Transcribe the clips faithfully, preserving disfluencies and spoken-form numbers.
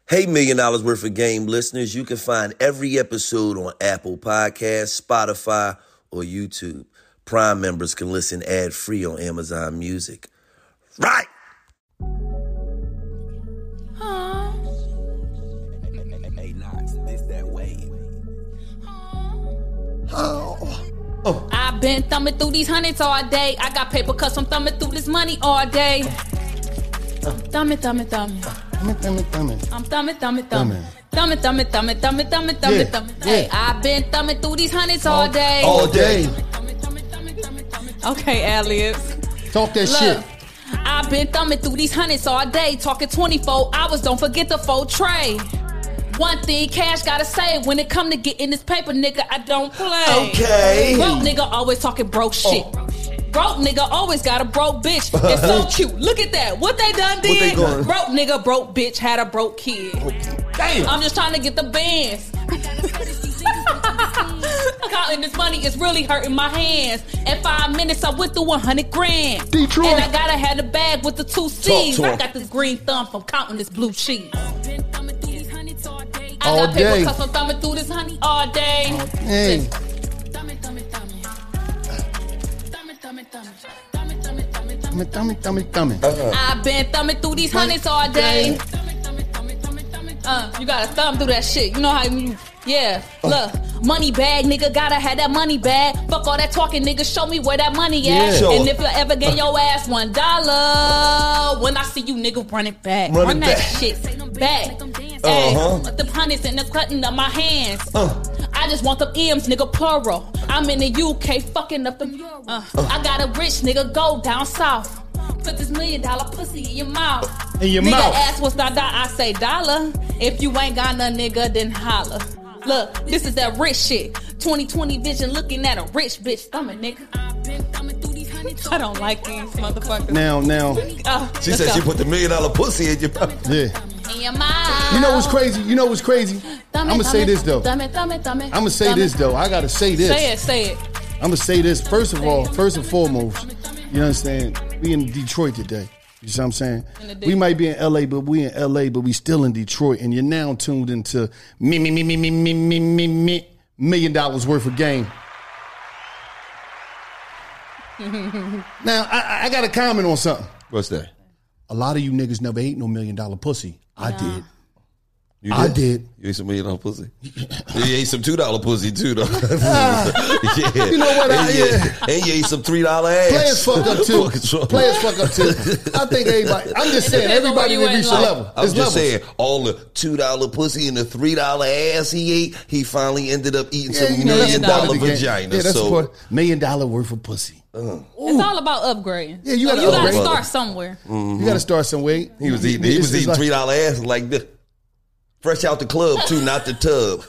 Hey, Million Dollars Worth of Game listeners, you can find every episode on Apple Podcasts, Spotify, or YouTube. Prime members can listen ad-free on Amazon Music. Right! Oh. I've been thumbing through these hundreds all day. I got paper cause I'm thumbing through this money all day. Thumbing, thumbing, thumbing. Thumbing, thumbing, thumbing. I'm thumbing, thumbing, thumbing. Thumbing, thumbing, thumbing, thumbing, thumbing, thumbing, thumbing. Hey, I've been thumbing through these hundreds all day. All day. Okay, alias. Talk that Look, shit. I've been thumbing through these hundreds all day. Talking twenty-four hours, don't forget the full tray. One thing Cash gotta say, when it come to getting this paper, nigga, I don't play. Okay. Broke nigga always talking broke shit. Oh. Broke nigga always got a broke bitch. It's so cute. Look at that. What they done did? They broke nigga, broke bitch, had a broke kid. Damn. I'm just trying to get the bands. Counting this money is really hurting my hands. In five minutes, I went through one hundred grand. Detroit. And I gotta have the bag with the two C's. I got this green thumb from counting this blue cheese. I all got day. paper cause I'm thumbing through this honey all day. Hey. Thumbing, thumbing, thumbing. Thumbing, thumbing, thumbing. Thumbing, thumbing, thumbing, thumbing. Uh-huh. I've been thumbing through these hundreds all day. Uh, you gotta thumb through that shit. You know how you, yeah. Look, money bag, nigga, gotta have that money bag. Fuck all that talking, nigga, show me where that money at. Yeah. Sure. And if you ever get your ass one dollar, when I see you, nigga, run it back. Run Run it that back. shit back. Uh-huh. Hey, the hundreds and the cutting of my hands. Uh. I just want them M's, nigga, plural. I'm in the U K, fucking up them. Uh. Uh. I got a rich nigga, go down south. Put this million dollar pussy in your mouth. In your nigga mouth. ask what's that dollar? I say dollar. If you ain't got none, nigga, then holla. Look, this is that rich shit. twenty twenty vision looking at a rich bitch thumbing, nigga. I don't like these motherfuckers. Now, now. Uh, She said go. she put the million dollar pussy in your mouth. Yeah. In your mouth. You know what's crazy? You know what's crazy? I'm going to say this, though. Thumb it, thumb it, thumb it. I'm going to say this, though. I got to say this. Say it, say it. I'm going to say this. First of all, first and foremost, you understand? We in Detroit today. You see what I'm saying? We might be in L A, but we in L A, but we still in Detroit. And you're now tuned into me, me, me, me, me, me, me, me, me, million dollars worth of game. Now, I, I got to comment on something. What's that? A lot of you niggas never ate no million dollar pussy. I Nah. did. You I did. You ate some million dollar pussy. You ate some two dollar pussy too, though. yeah. You know what? I, And, yeah. and you ate some three dollar ass. Players fuck up too. Players fuck up too. I think everybody. I'm just saying depends on where everybody you can at reach in a life. level. I'm There's just levels. saying, all the two dollar pussy and the three dollar ass he ate, he finally ended up eating Yeah, some you know, million that's part dollar of the game. vagina. Yeah, that's so part. Million dollar worth of pussy. It's all about upgrading. Yeah, you So gotta you gotta upgrade. start somewhere. You got to start somewhere. he was eating. He It's- was it's eating like- three dollar ass like this, fresh out the club too, not the tub,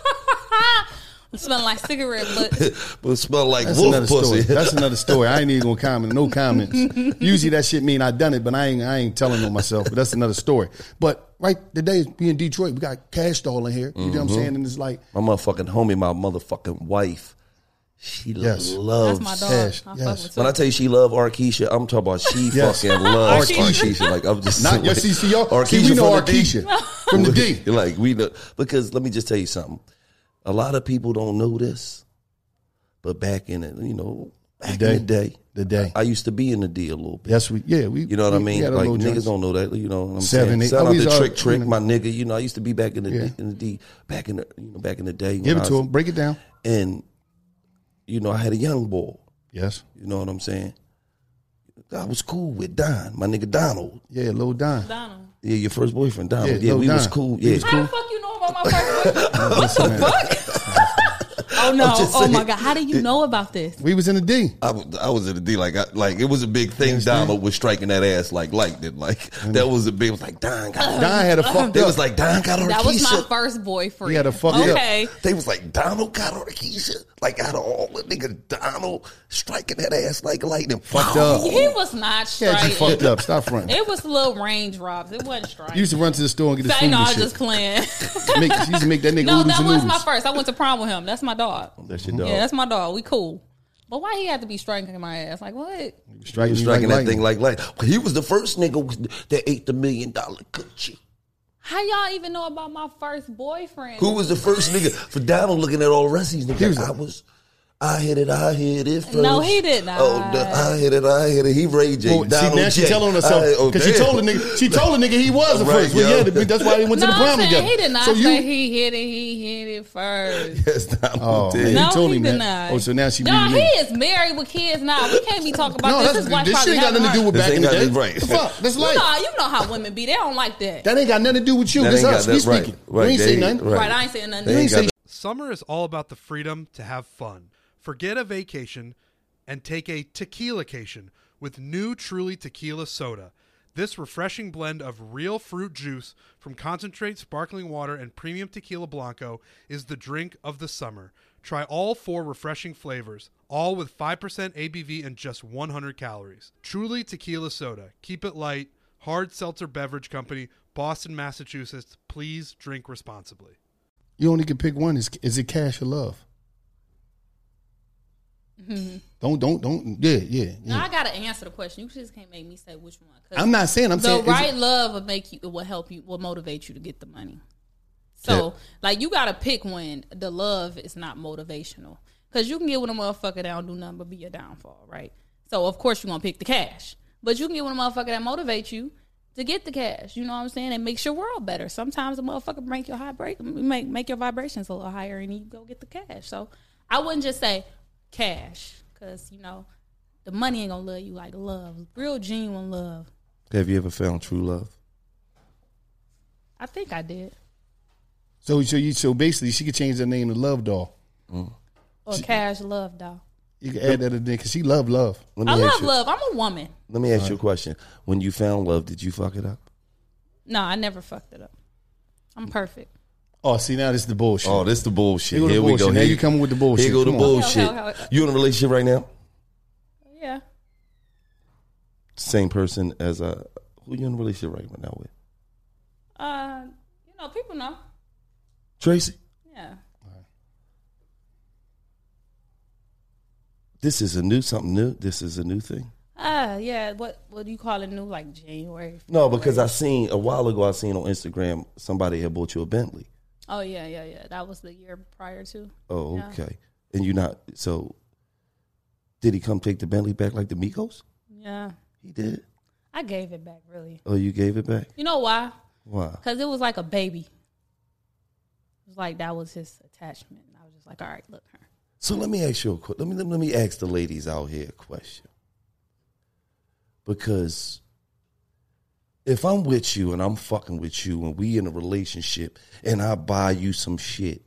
It smelling like cigarette butts. but it smelled like That's wolf another story. pussy. That's another story. I ain't even gonna comment. No comments. Usually that shit mean I done it, but I ain't. I ain't telling on myself. But that's another story. But right today, we in Detroit. We got Cash Doll in here. You know what I'm saying? And it's like My motherfucking homie, my motherfucking wife, she Yes. loves. That's my dog. Cash, I yes. fuck with When I her. tell you she love Arkesha, I'm talking about she Yes. fucking loves Arkesha. Arkesha. Like I'm just not your C C O. Arkesha See, we know from the D. Arkesha from the D. Like we know, because let me just tell you something. A lot of people don't know this, but back in it, you know, back The day. in the day, The day. I used to be in the D a little bit. Yes, we. Yeah, we. You know what I we- we mean? had a Like little niggas joints. don't know that. You know what I'm Seven, saying? eight. Shout Oh, out he's to all- Trick Trick, you know. my nigga. You know, I used to be back in the Yeah. D, in the D, back in the you know back in the day. when Give I it to was- him. Break it down. And you know, I had a young boy. Yes. You know what I'm saying? I was cool with Don, my nigga Donald. Yeah, Lil Don. Donald. Yeah, your first boyfriend, Donald. Yeah, Yeah, Lil we was Don. cool. He Yeah, was How the fuck you know about my first boyfriend? What the fuck? Oh no! just Oh my saying. god! How do you know about this? We was in the D. I was, I was in the D like I, like it was a big thing. Donald was striking that ass like lightning. Like that was a big. It was like Don got. Don had a fucked They up. was like Don got That was my Arkesha. first boyfriend. He had a fucked up. Okay. They was like Donald got Arkesha. Like out of all the niggas, Donald striking that ass like lightning. Fucked up. He was not Yeah, you straight. fucked up. Stop fronting. It was little range drops. It wasn't straight. You used to run to the store and get his Say food no, I and was shit. just playing. Make, she used to make that nigga No, oodles that and was noodles. my first. I went to prom with him. That's my dog. That's your dog. Yeah, that's my dog. We cool. But why he had to be striking my ass? Like what? Striking, He was you striking like that thing lightning. like light. He was the first nigga that ate the million dollar coochie. How y'all even know about my first boyfriend? Who was the first nigga? For Donald looking at all the rest of these niggas. Was I was... I hit it, I hit it first. No, he did not. Oh, the, I hit it, I hit it. He Ray J. Well, see, now she telling herself because oh, she told the nigga, she told the nigga he was the right, first. Well, yeah, that's why they went no, to the prom together. He did not so say you, he hit it. He hit it first. Yes, Donald oh, did. No, he told he him did that. Not. Oh, so now she. No, he is married with kids now. We can't be talking about no, this. That's, this wife this shit ain't got nothing to do with this back in the day. Right. The fuck, that's life. No, you know how women be. They don't like that. That ain't got nothing to do with you. That This us. We right, speaking. right, we ain't say nothing. Right. right, I ain't saying nothing. You ain't say. Summer is all about the freedom to have fun. Forget a vacation and take a tequilacation with new Truly Tequila Soda. This refreshing blend of real fruit juice from concentrate sparkling water and premium tequila blanco is the drink of the summer. Try all four refreshing flavors, all with five percent A B V and just one hundred calories. Truly Tequila Soda. Keep it light. Hard Seltzer Beverage Company, Boston, Massachusetts. Please drink responsibly. You only can pick one. Is is it cash or love? Mm-hmm. Don't don't don't. Yeah yeah. yeah. No, I gotta answer the question. You just can't make me say which one. I'm not saying. I'm the saying the right love will make you. It will help you. Will motivate you to get the money. So yeah. like you gotta pick when the love is not motivational, because you can get with a motherfucker that don't do nothing but be your downfall, right? So of course you're gonna pick the cash, but you can get with a motherfucker that motivates you to get the cash. You know what I'm saying? And makes your world better. Sometimes a motherfucker make your high break, make make your vibrations a little higher, and you go get the cash. So I wouldn't just say cash, because you know the money ain't gonna love you like love, real genuine love. Have you ever found true love? I think I did. So so you so basically she could change her name to Love Doll, mm. or she, Cash Love Doll. You can add that in there because she love love. I love you, love. I'm a woman. Let me ask right. you a question. When you found love, did you fuck it up? No, I never fucked it up. I'm perfect. Oh, see, now this is the bullshit. Oh, this is the bullshit. Here, Here we go. Now Here you coming with the bullshit. Here go the Come bullshit. Okay, okay, okay. You in a relationship right now? Yeah. Same person as uh, who you in a relationship right now with? Uh, you know, people know. Tracy? Yeah. This is a new something new. This is a new thing. Ah, uh, yeah. What what do you call it new? Like January? February? No, because I seen a while ago. I seen on Instagram somebody had bought you a Bentley. Oh yeah, yeah, yeah. That was the year prior to. Oh, yeah. okay. And you not so? Did he come take the Bentley back like the Migos? Yeah, he did. I gave it back. Really? Oh, you gave it back? You know why? Why? Because it was like a baby. It was like that was his attachment. I was just like, all right, look her. So let me ask you a question. Let me let me ask the ladies out here a question. Because if I'm with you and I'm fucking with you and we in a relationship and I buy you some shit,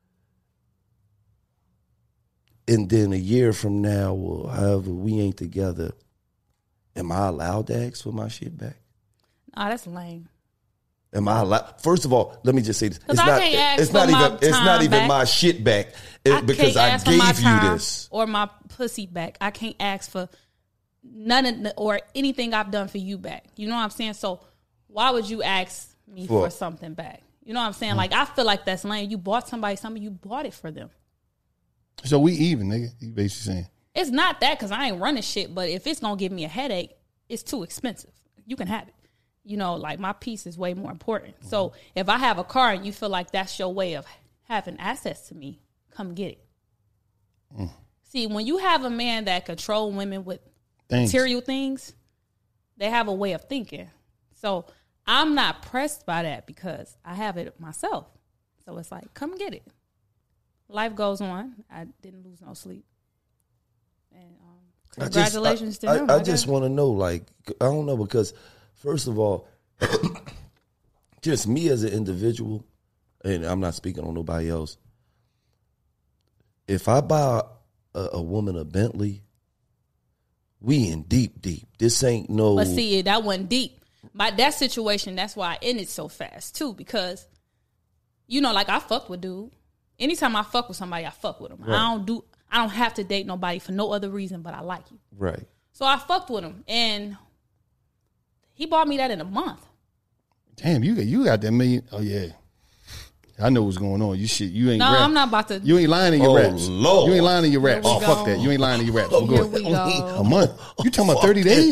and then a year from now or however we ain't together, am I allowed to ask for my shit back? Oh, that's lame. Am I allowed? First of all, let me just say this: it's I not. can't ask It's for not my even. It's not time even back. my shit back it, I because can't I ask for my gave you time this or my pussy back. I can't ask for none of the, or anything I've done for you back. You know what I'm saying? So why would you ask me for, for something back? You know what I'm saying? Mm-hmm. Like I feel like that's lame. You bought somebody something. You bought it for them. So we even, nigga. You basically saying it's not that because I ain't running shit. But if it's gonna give me a headache, it's too expensive. You can have it. You know, like my piece is way more important. Mm-hmm. So if I have a car and you feel like that's your way of having access to me, come get it. Mm. See, when you have a man that control women with Thanks. material things, they have a way of thinking. So I'm not pressed by that because I have it myself. So it's like, come get it. Life goes on. I didn't lose no sleep. And um, congratulations I just, I, to him. I, I just want to know, like, I don't know, because first of all, just me as an individual, and I'm not speaking on nobody else. If I buy a, a woman a Bentley, we in deep, deep. This ain't no. But see, that wasn't deep. My that situation, that's why I ended so fast too, because you know, like I fuck with dude. Anytime I fuck with somebody, I fuck with them. Right. I don't do. I don't have to date nobody for no other reason, but I like you. Right. So I fucked with him, and he bought me that in a month. Damn, you got you got that million. Oh yeah, I know what's going on. You shit, you ain't. No, rap. I'm not about to. You ain't lying in your oh, raps. Lord. You ain't lying in your raps. Oh go. fuck that. You ain't lying in your raps. Here Go we go. A month. You talking about thirty days?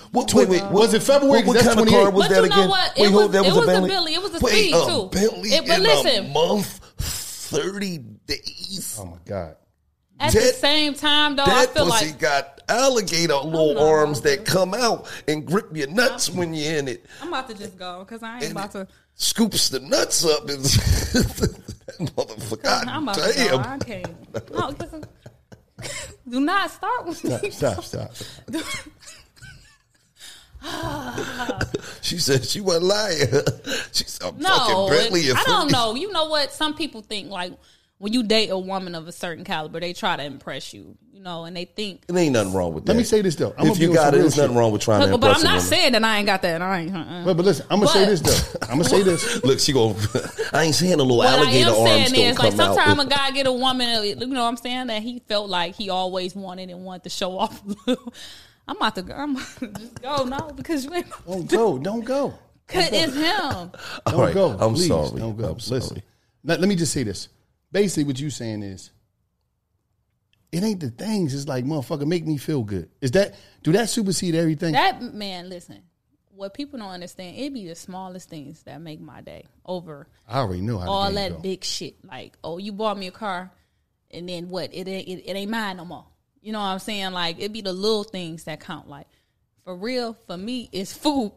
What, wait, wait, what, was it February? What, what kind of car was but that you know again? what? It wait, was, hold, that it was, was a a Bentley. Bentley. It was a wait, Speed a too. Bentley It, but in listen, a month, thirty days. Oh my God. At that, the same time, though, I that feel pussy like got alligator little know. arms that come out and grip your nuts when you're in it. I'm about to just go because I ain't And about to. Scoops the nuts up and that motherfucker. God I'm about damn. to go. I can't. No, 'cause do not start with me. Stop, stop. She said she wasn't lying. She said, I'm No, fucking Bentley. it- and I don't Fergie." know. You know what? Some people think like when you date a woman of a certain caliber, they try to impress you, you know, and they think. It ain't nothing wrong with that. Let me say this though. I'm if gonna you be on got some it, real there's nothing shit. wrong with trying to But, impress but I'm not a woman. saying that I ain't got that. I ain't. Uh-uh. But, but listen, I'm gonna say But- this though. I'm gonna say this. Look, she go. I ain't saying the little What I alligator am arms saying don't is, like, come out. sometimes a guy get a woman, you know what I'm saying, that he felt like he always wanted and wanted to show off a little. I'm about to go. I'm about to just go, no, because you ain't. Don't go. Don't go. Cause it's him. Don't right, go. I'm Please, sorry. Don't go. I'm sorry. Listen. Let, let me just say this. Basically, what you saying is, it ain't the things. It's like, motherfucker, make me feel good. Is that do that supersede everything? That man, listen. What people don't understand, it be the smallest things that make my day over I already know how all the game that go. big shit. Like, oh, you bought me a car, and then what? It ain't it, it ain't mine no more. You know what I'm saying? Like, it be the little things that count. Like, for real, for me, it's food.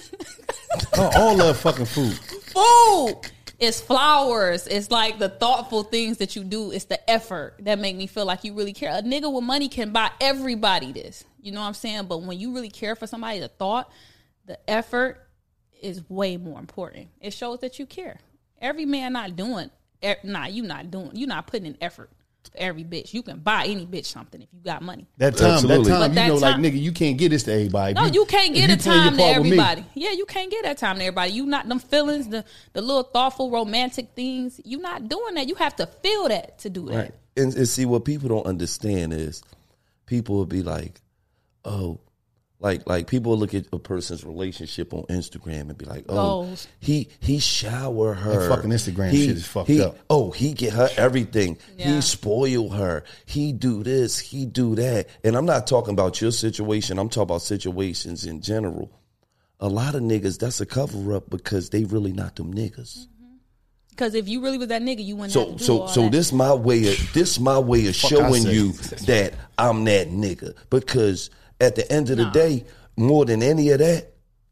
Oh, all love fucking food. Food. It's flowers. It's like the thoughtful things that you do. It's the effort that make me feel like you really care. A nigga with money can buy everybody this. You know what I'm saying? But when you really care for somebody, the thought, the effort is way more important. It shows that you care. Every man not doing, nah, you not doing, you not putting in effort for every bitch. You can buy any bitch something if you got money. That time, Absolutely. that time, But you that know, like time- nigga, you can't get this to everybody. No, If you can't if get you a play your time to part with me- everybody. Yeah, you can't get that time to everybody. You not them feelings, the the little thoughtful, romantic things. You not doing that. You have to feel that to do that. Right. And, and see, what people don't understand is people will be like, oh, like like people will look at a person's relationship on Instagram and be like, oh, Goals. he he shower her. That fucking Instagram He- shit is fucked he- up. Oh, he get her everything. Yeah. He spoil her. He do this. He do that. And I'm not talking about your situation. I'm talking about situations in general. A lot of niggas, that's a cover up because they really not them niggas. Because if you really was that nigga, you wouldn't So have to do so all so that. this my way of this my way of Fuck I showing say. you that I'm that nigga. Because at the end of the Nah. day, more than any of that,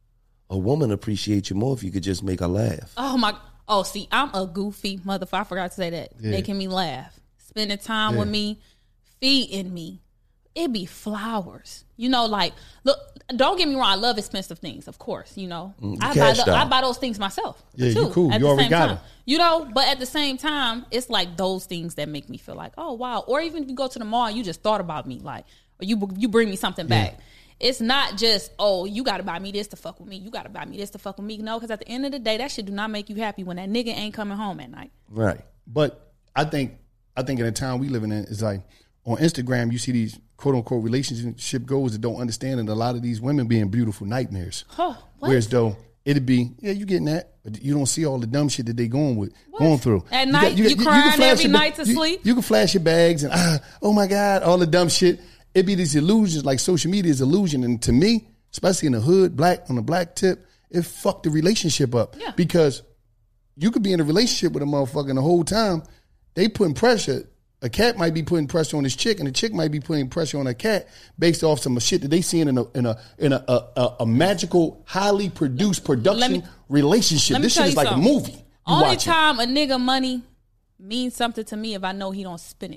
a woman appreciates you more if you could just make her laugh. Oh my! Oh, see, I'm a goofy motherfucker. I forgot to say that. Yeah. Making me laugh, spending time with Yeah. me, feeding me. It be flowers, you know. Like, look, don't get me wrong. I love expensive things, of course. You know, Mm, I buy cash the, I doll. buy those things myself. Yeah, you too, cool. At You the already same got time. it. You know, but at the same time, it's like those things that make me feel like, oh wow. Or even if you go to the mall, and you just thought about me, like, or you you bring me something back. It's not just, oh, you got to buy me this to fuck with me. You got to buy me this to fuck with me. No, because at the end of the day, that shit do not make you happy when that nigga ain't coming home at night. Right. But I think I think in the town we living in, it's like on Instagram you see these quote unquote relationship goals that don't understand, and a lot of these women being beautiful nightmares. Oh, what? Whereas though it'd be, yeah, you getting that, but you don't see all the dumb shit that they going with, What? going through. At You night, you can crying flash every your ba- night to you- sleep? You can flash your bags and ah, oh my God, all the dumb shit. It be these illusions, like social media is illusion, and to me, especially in the hood, black on the black tip, it fucked the relationship up. Yeah. Because you could be in a relationship with a motherfucker and the whole time they putting pressure. A cat might be putting pressure on this chick, and the chick might be putting pressure on a cat based off some shit that they seeing in a in a in a a, a, a magical, highly produced production me- relationship. Let me This tell shit is you like something. a movie. You Only watching. time a nigga money means something to me if I know he don't spend it.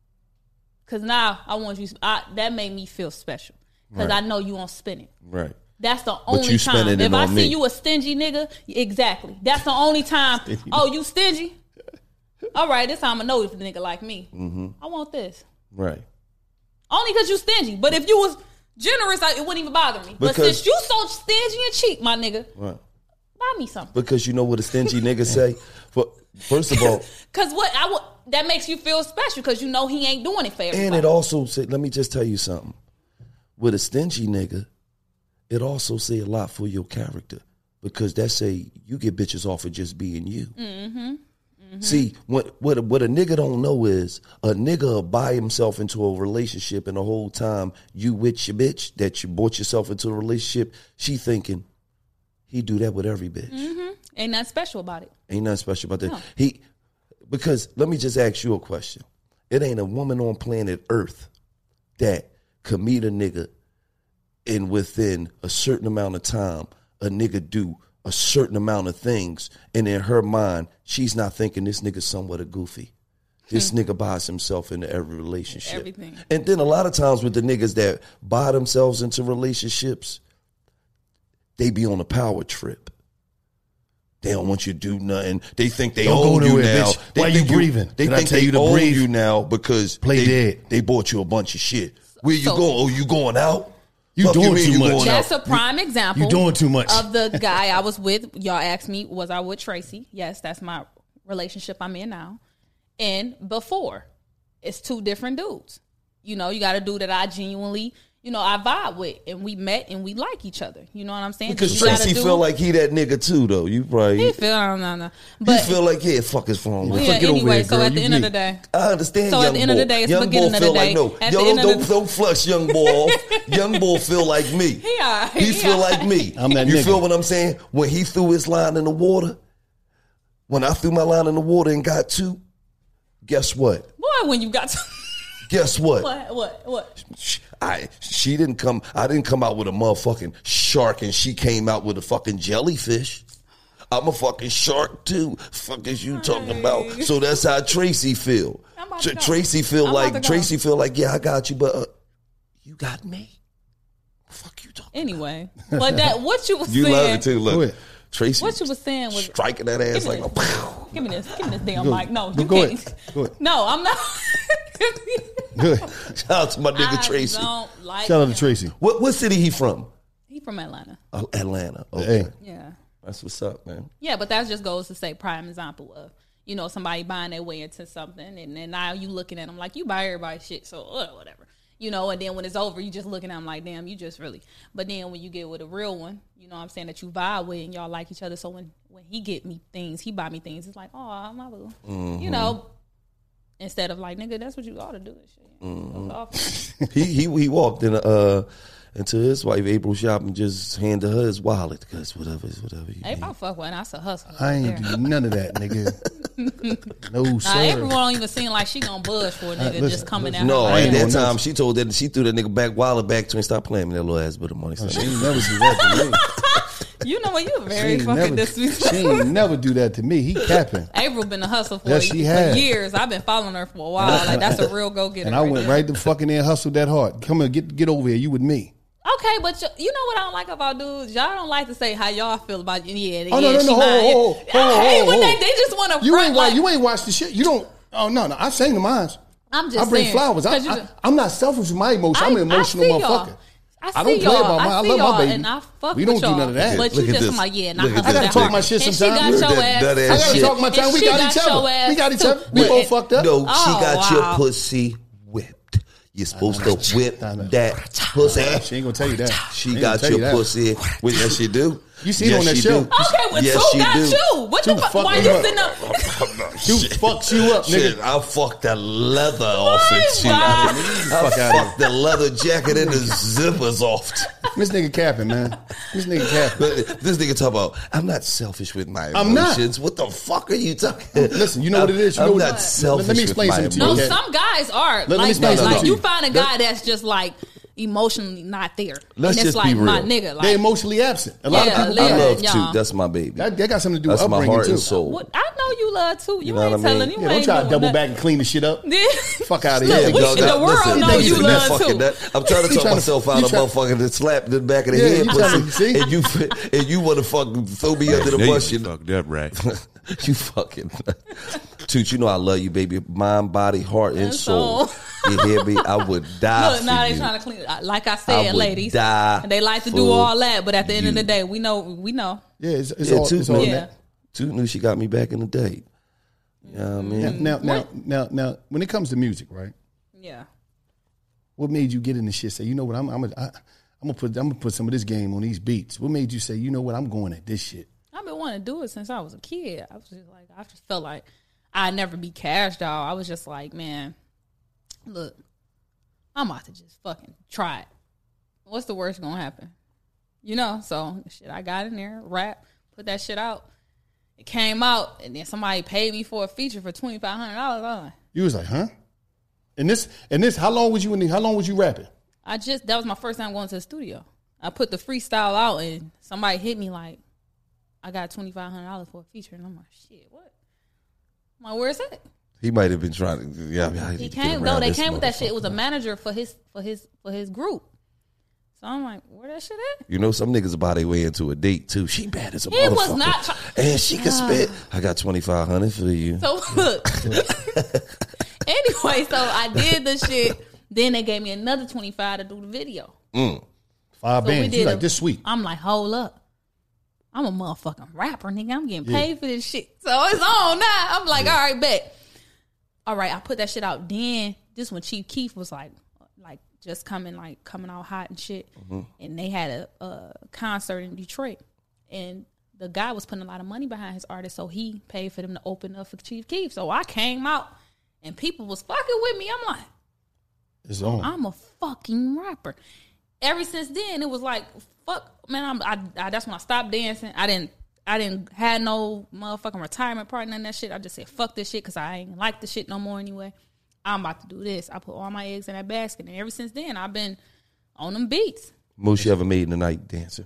Cause now I want you. I, that made me feel special. Cause Right. I know you won't spend it. Right. That's the only you spend time. it If I on see me. you a stingy nigga, exactly. That's the only time. Oh, you stingy? All right, this time I know if the nigga like me. Mm-hmm. I want this. Right. Only because you stingy. But if you was generous, I, it wouldn't even bother me. But Because- since you so stingy and cheap, my nigga, Right. buy me something. Because you know what a stingy nigga say? For, first of all, Cause what I would that makes you feel special because you know he ain't doing it for everybody. and it also say, let me just tell you something. With a stingy nigga, it also say a lot for your character. Because that say you get bitches off of just being you. Mm-hmm. Mm-hmm. See, what what what a nigga don't know is a nigga will buy himself into a relationship, and the whole time you with your bitch that you bought yourself into a relationship, she thinking he do that with every bitch. Mm-hmm. Ain't nothing special about it. Ain't nothing special about that. No. He because let me just ask you a question. It ain't a woman on planet Earth that could meet a nigga and within a certain amount of time, a nigga do a certain amount of things, and in her mind, she's not thinking this nigga somewhat a goofy. This hmm. nigga buys himself into every relationship. Everything. And then a lot of times with the niggas that buy themselves into relationships, they be on a power trip. They don't want you to do nothing. They think they Don't own go you nowhere, now. bitch. They Why think you breathing? They Did I think tell they you to own breathe? you now because Play they, dead. they bought you a bunch of shit. Where you So- going? Oh, you going out? You Fuck doing mean too you much. going That's out? a prime example. You doing too much. Of the guy I was with. Y'all asked me, was I with Tracy? Yes, that's my relationship I'm in now. And before, it's two different dudes. You know, you got a dude that I genuinely, you know, I vibe with, and we met and we like each other. You know what I'm saying? Because You got a Tracy dude- feel like he that nigga too, though. You probably he he feel I don't know, but feel like yeah, fuck is wrong with yeah. you. Get over Anyway, here, so girl. at the You end of me. the day, I understand. So at young the end of boy. the day, it's young the beginning boy of the feel day. like no, At yo, the don't end of don't, the- don't flush young boy off. Young boy feel like me. He all right. He He feel all like right. me. I'm that you nigga. feel what I'm saying? When he threw his line in the water, when I threw my line in the water and got two, guess what? boy, when you got to Guess what? what what what? I she didn't come. I didn't come out with a motherfucking shark, and she came out with a fucking jellyfish. I'm a fucking shark too. Fuck is you talking about? So that's how Tracy feel. I'm about Tr- to go. Tracy feel I'm about like to go. Tracy feel like yeah, I got you, but uh, you got me. Fuck you talking. Anyway, but that what you was You saying. love it too. Go Look, ahead. Tracy. What you was saying was striking that ass Give me like a this. pow. Give me this. Give me this damn Go- mic. No, go- you go can't. ahead. Go ahead. No, I'm not. Good. Shout out to my nigga I Tracy. don't like Shout out him. to Tracy. What what city he from? He from Atlanta. Uh, Atlanta. Okay. Hey. Yeah. That's what's up, man. Yeah, but that just goes to say prime example of, you know, somebody buying their way into something, and then now you looking at them like you buy everybody's shit, so uh, whatever. You know, and then when it's over, you just looking at them like, damn, you just really. But then when you get with a real one, you know what I'm saying, that you vibe with and y'all like each other, so when, when he get me things, he buy me things, it's like, oh, my boo. Mm-hmm. You know, instead of like, nigga, that's what you ought to do and shit. Mm-hmm. he he he walked in uh into his wife April shop and just handed her his wallet because whatever is whatever. You Hey, need. if I fuck with and I a hustle. I ain't there. do none of that, nigga. No, Nah, sir. everyone don't even seem like she gonna budge for a nigga listen, just coming listen. out. No, her I at ain't that on time this. she told that she threw that nigga back wallet back to him. Stop playing with that little ass bit of money. She ain't never do that to me. You know what? You're She very ain't fucking never, disrespectful. she ain't never do that to me. He capping. April been a hustle for, Yes, she for has. years. I've been following her for a while. Like that's a real go getter. And I went right to fucking there and hustled that hard. Come here, get get over here. You with me. Okay, but you, you know what I don't like about dudes? Y'all don't like to say how y'all feel about you. Yeah, Oh, yeah, no, no, she no, mine. hold, hold, hold, I hate hold, when hold. they, they just want to You front ain't like, wa- you ain't watched the shit. You don't. Oh no, no. I sang the mine. I'm just I bring saying, flowers. I, 'cause you I, just- I'm not selfish with my emotion. I'm I- an I emotional see y'all. motherfucker. I, see I don't play y'all. about my- I I see love my y'all, baby. and I fuck We with don't do y'all. none of that. But Look you at just this. like, yeah, and Look I at hustle this. I gotta that talk hard. my shit And sometimes. she got Look your at that ass. nut I ass gotta shit. talk my And time. We she got got each your other. ass We got each too. other. We But- both fucked up. No, she Oh, got wow. your pussy whipped. You're supposed to whip I know. that pussy. She ain't gonna tell you that. She ain't got gonna tell your you that. pussy. Well, yes, she do. You seen yes, on that she show. do. Okay, well, yes, two she got do. you. What the Two fuck? Why fucking you up. sitting up? Dude fucks you up, Shit, nigga. I fucked the leather off it too. Wow. I Fuck outta fucked the leather jacket and the zippers off. This nigga capping, man. This nigga capping. But this nigga talk about, I'm not selfish with my I'm not. emotions. What the fuck are you talking? Listen, you know what it is. You I'm know what not it is. selfish Let me explain with my something to you, No, okay? emotions. some guys are Let me like explain that. something Like to you you. find a guy that's just like emotionally not there. Let's and it's just like be my real. nigga. Like They emotionally absent. A lot Yeah, of people. Lil- I love Yeah. too. That's my baby. That, that got something to do That's with my upbringing heart too. and soul. what, I know you love too. You, You know what ain't I mean? telling. You Yeah, don't ain't try to doing double that. back and clean the shit up. Fuck out of Look, here. we- Go, the that- world listen, know niggas you in love that fucking too. that- I'm trying to You talk tryna- myself you out of tryna- motherfucking the slap in the back of the Yeah, head, you pussy, tryna- see? and you and you want to fucking throw me under the Now bus. you You, fucked up, right? you fucking Toot, you know I love you, baby. Mind, body, heart, and And soul. soul. You hear me? I would die Look, for now you. they trying to clean it. Like I I said, would ladies, die they like to for do all that, but at the end of you. the day, we know, we know. Yeah, it's, it's Yeah, all. Toot It's all knew. Yeah. Toot knew she got me back in the day. You know what I mean? Now, now, now, now, when it comes to music, right? Yeah. What made you get in this shit? Say, you know what? I'm, I'm, a, I, I'm gonna put, I'm gonna put some of this game on these beats. What made you say, you know what? I'm going at this shit. I've been wanting to do it since I was a kid. I was just like, I just felt like I'd never be Cash Doll. I was just like, man, look, I'm about to just fucking try it. What's the worst gonna happen? You know, so shit, I got in there, rap, put that shit out. It came out, and then somebody paid me for a feature for twenty-five hundred dollars. You was like, huh? And this, and this, how long was you in the, how long was you rapping? I just, that was my first time going to the studio. I put the freestyle out, and somebody hit me like, I got twenty-five hundred dollars for a feature. And I'm like, shit, what? I'm like, where's that? He might have been trying to, yeah. I mean, he came, no, they came with that shit. It was a manager for his, for his, for his group. So I'm like, where that shit at? You know, some niggas about their way into a date too. She bad as a he motherfucker. He was not. Try- and she can spit. I got twenty-five hundred for you. So look. Anyway, so I did the shit. Then they gave me another twenty-five to do the video. Mm. Five so bands. You like, this sweet. I'm like, hold up. I'm a motherfucking rapper, nigga. I'm getting paid yeah. for this shit. So it's on now. I'm like, yeah. all right, bet. All right, I put that shit out. Then this when Chief Keef was like, like just coming, like coming out hot and shit. Mm-hmm. And they had a, a concert in Detroit. And the guy was putting a lot of money behind his artist, so he paid for them to open up for Chief Keef. So I came out, and people was fucking with me. I'm like, it's on. I'm a fucking rapper. Ever since then, it was like, fuck, man. I'm, I, I, that's when I stopped dancing. I didn't, I didn't have no motherfucking retirement party, none of that shit. I just said fuck this shit because I ain't like the shit no more anyway. I'm about to do this. I put all my eggs in that basket, and ever since then, I've been on them beats. Most you ever made in the night dancing?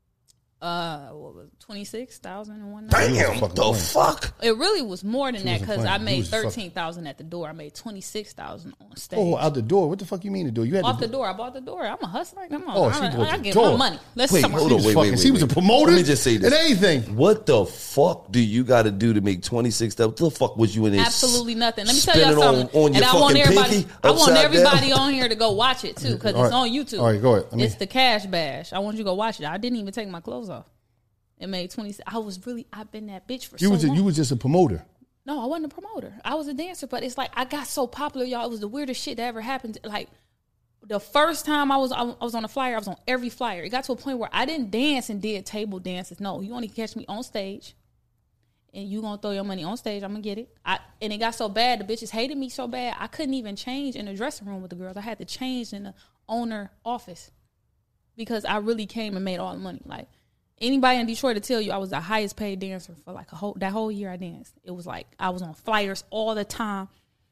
Uh, what was twenty-six thousand and one night? Damn, what the fuck? It really was more than that because I made thirteen thousand at the door. I made twenty-six thousand on stage. Oh, out the door? What the fuck you mean the door? You had off the the door. I bought the door. I'm a hustler. Come on. Oh, I, she I, bought I the get door. my money. Let's wait, come hold on. on, wait, wait, wait. She was a promoter. Let me just say this. And anything. What the fuck do you got to do to make twenty-six thousand? What the fuck was you in this? Absolutely nothing. Let me tell y'all something. On, on and I want everybody, I want everybody down. on here to go watch it too because it's right. on YouTube. All right, go ahead. I mean, it's the Cash Bash. I want you to go watch it. I didn't even take my clothes off. It made twenty. I was really. I've been that bitch for you so was a, long. You was just a promoter. No, I wasn't a promoter. I was a dancer, but it's like I got so popular, y'all. It was the weirdest shit that ever happened. Like the first time I was, I was on a flyer. I was on every flyer. It got to a point where I didn't dance and did table dances. No, you only catch me on stage, and you gonna throw your money on stage. I'm gonna get it. I and it got so bad. The bitches hated me so bad. I couldn't even change in the dressing room with the girls. I had to change in the owner office because I really came and made all the money. Like. Anybody in Detroit to tell you I was the highest paid dancer for like a whole that whole year I danced. It was like I was on flyers all the time.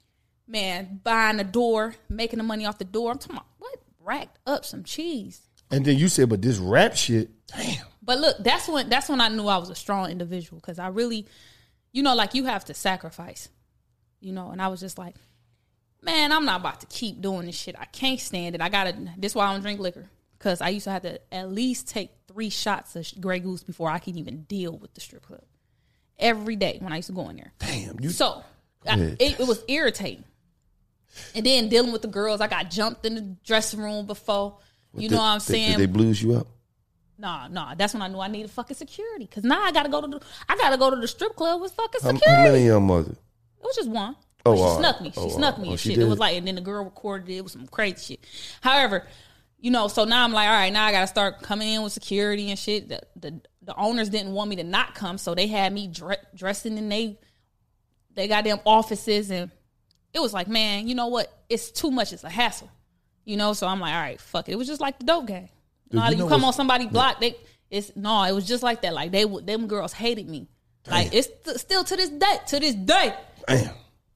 Man, buying the door, making the money off the door. I'm talking about what? Racked up some cheese. And then you said, but this rap shit, damn. But look, that's when that's when I knew I was a strong individual because I really, you know, like you have to sacrifice, you know. And I was just like, man, I'm not about to keep doing this shit. I can't stand it. I gotta. This is why I don't drink liquor. Because I used to have to at least take three shots of Grey Goose before I could even deal with the strip club. Every day when I used to go in there. Damn. You, so I, it, it was irritating. And then dealing with the girls, I got jumped in the dressing room before. You did, know what I'm saying? Did they blues you up? Nah, nah. That's when I knew I needed fucking security. Because now I got to go to the I got to go to the strip club with fucking security. How, how many of y'all was it? It was just one. Oh, she uh, snuck me. She oh, snuck uh, me oh, and she shit. did? It was like, and then the girl recorded it. It was some crazy shit. However, you know, so now I'm like, all right, now I got to start coming in with security and shit. The, the the owners didn't want me to not come, so they had me dre- dressing in they they goddamn offices, and it was like, man, you know what? It's too much. It's a hassle, you know. So I'm like, all right, fuck it. It was just like the dope game. You, know, you, know you come on somebody's block, they it's no, it was just like that. Like they would, them girls hated me. Damn. Like it's st- still to this day, to this day. Damn.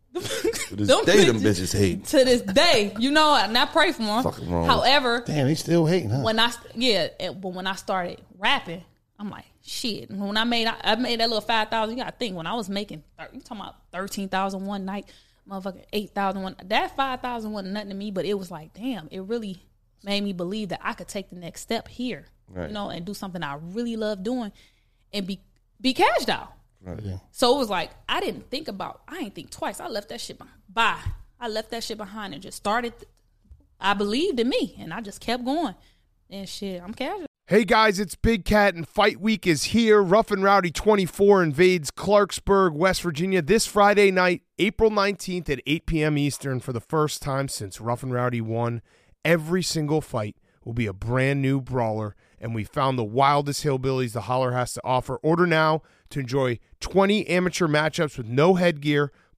To this them day, bitches, them bitches hate. To this day, you know, and I pray for them. Fucking wrong. However, damn, they still hating, huh? When I yeah, but when I started rapping, I'm like, shit. When I made I, I made that little five thousand, you gotta think when I was making you talking about thirteen thousand one night, motherfucking eight thousand one. That five thousand wasn't nothing to me, but it was like, damn, it really made me believe that I could take the next step here, right. You know, and do something I really love doing, and be be cashed out. Right, yeah. So it was like I didn't think about. I didn't think twice. I left that shit behind. Bye. I left that shit behind and just started. I believed in me, and I just kept going. And shit, I'm casual. Hey guys, it's Big Cat, and Fight Week is here. Rough and Rowdy twenty-four invades Clarksburg, West Virginia this Friday night, April nineteenth at eight p.m. Eastern. For the first time since Rough and Rowdy won, every single fight will be a brand new brawler, and we found the wildest hillbillies the Holler has to offer. Order now to enjoy twenty amateur matchups with no headgear,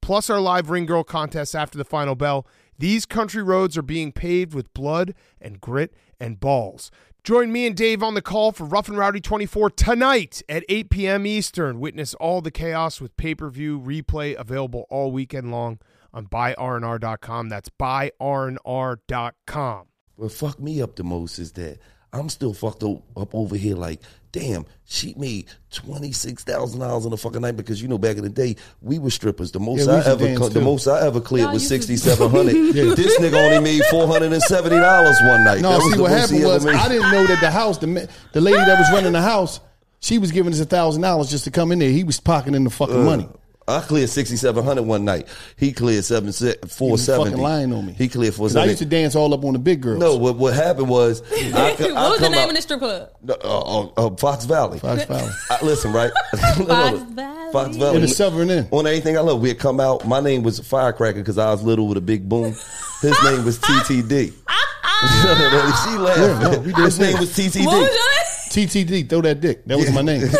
plus our live Ring Girl contest after the final bell. These country roads are being paved with blood and grit and balls. Join me and Dave on the call for Rough and Rowdy twenty-four tonight at eight p.m. Eastern. Witness all the chaos with pay-per-view replay available all weekend long on buy R N R dot com. That's buy R N R dot com. What fucked me up the most is that I'm still fucked up over here like, damn, she made twenty-six thousand dollars in a fucking night because, you know, back in the day, we were strippers. The most, yeah, I, ever, the too. most I ever cleared Y'all was used to- sixty-seven hundred dollars. Yeah. This nigga only made four hundred seventy dollars one night. No, That was see the what most happened he ever was made. I didn't know that the house, the ma- the lady that was running the house, she was giving us a thousand dollars just to come in there. He was pocketing the fucking Uh, money. I cleared sixty-seven hundred one night. He cleared seven four was seventy. fucking lying on me. He cleared four 'Cause I used to seventy. dance all up on the big girls. No, what what happened was I, I what was the come name out- of the strip club? Uh, uh, uh, Fox Valley. Fox Valley. I, listen, right? Fox Valley. Fox Valley. In the Southern End. On anything I love, we'd come out. My name was Firecracker because I was little with a big boom. His name was T T D. she laughing. Yeah, no, we did His name that. was T T D. What was your T T D, throw that dick. That was my name.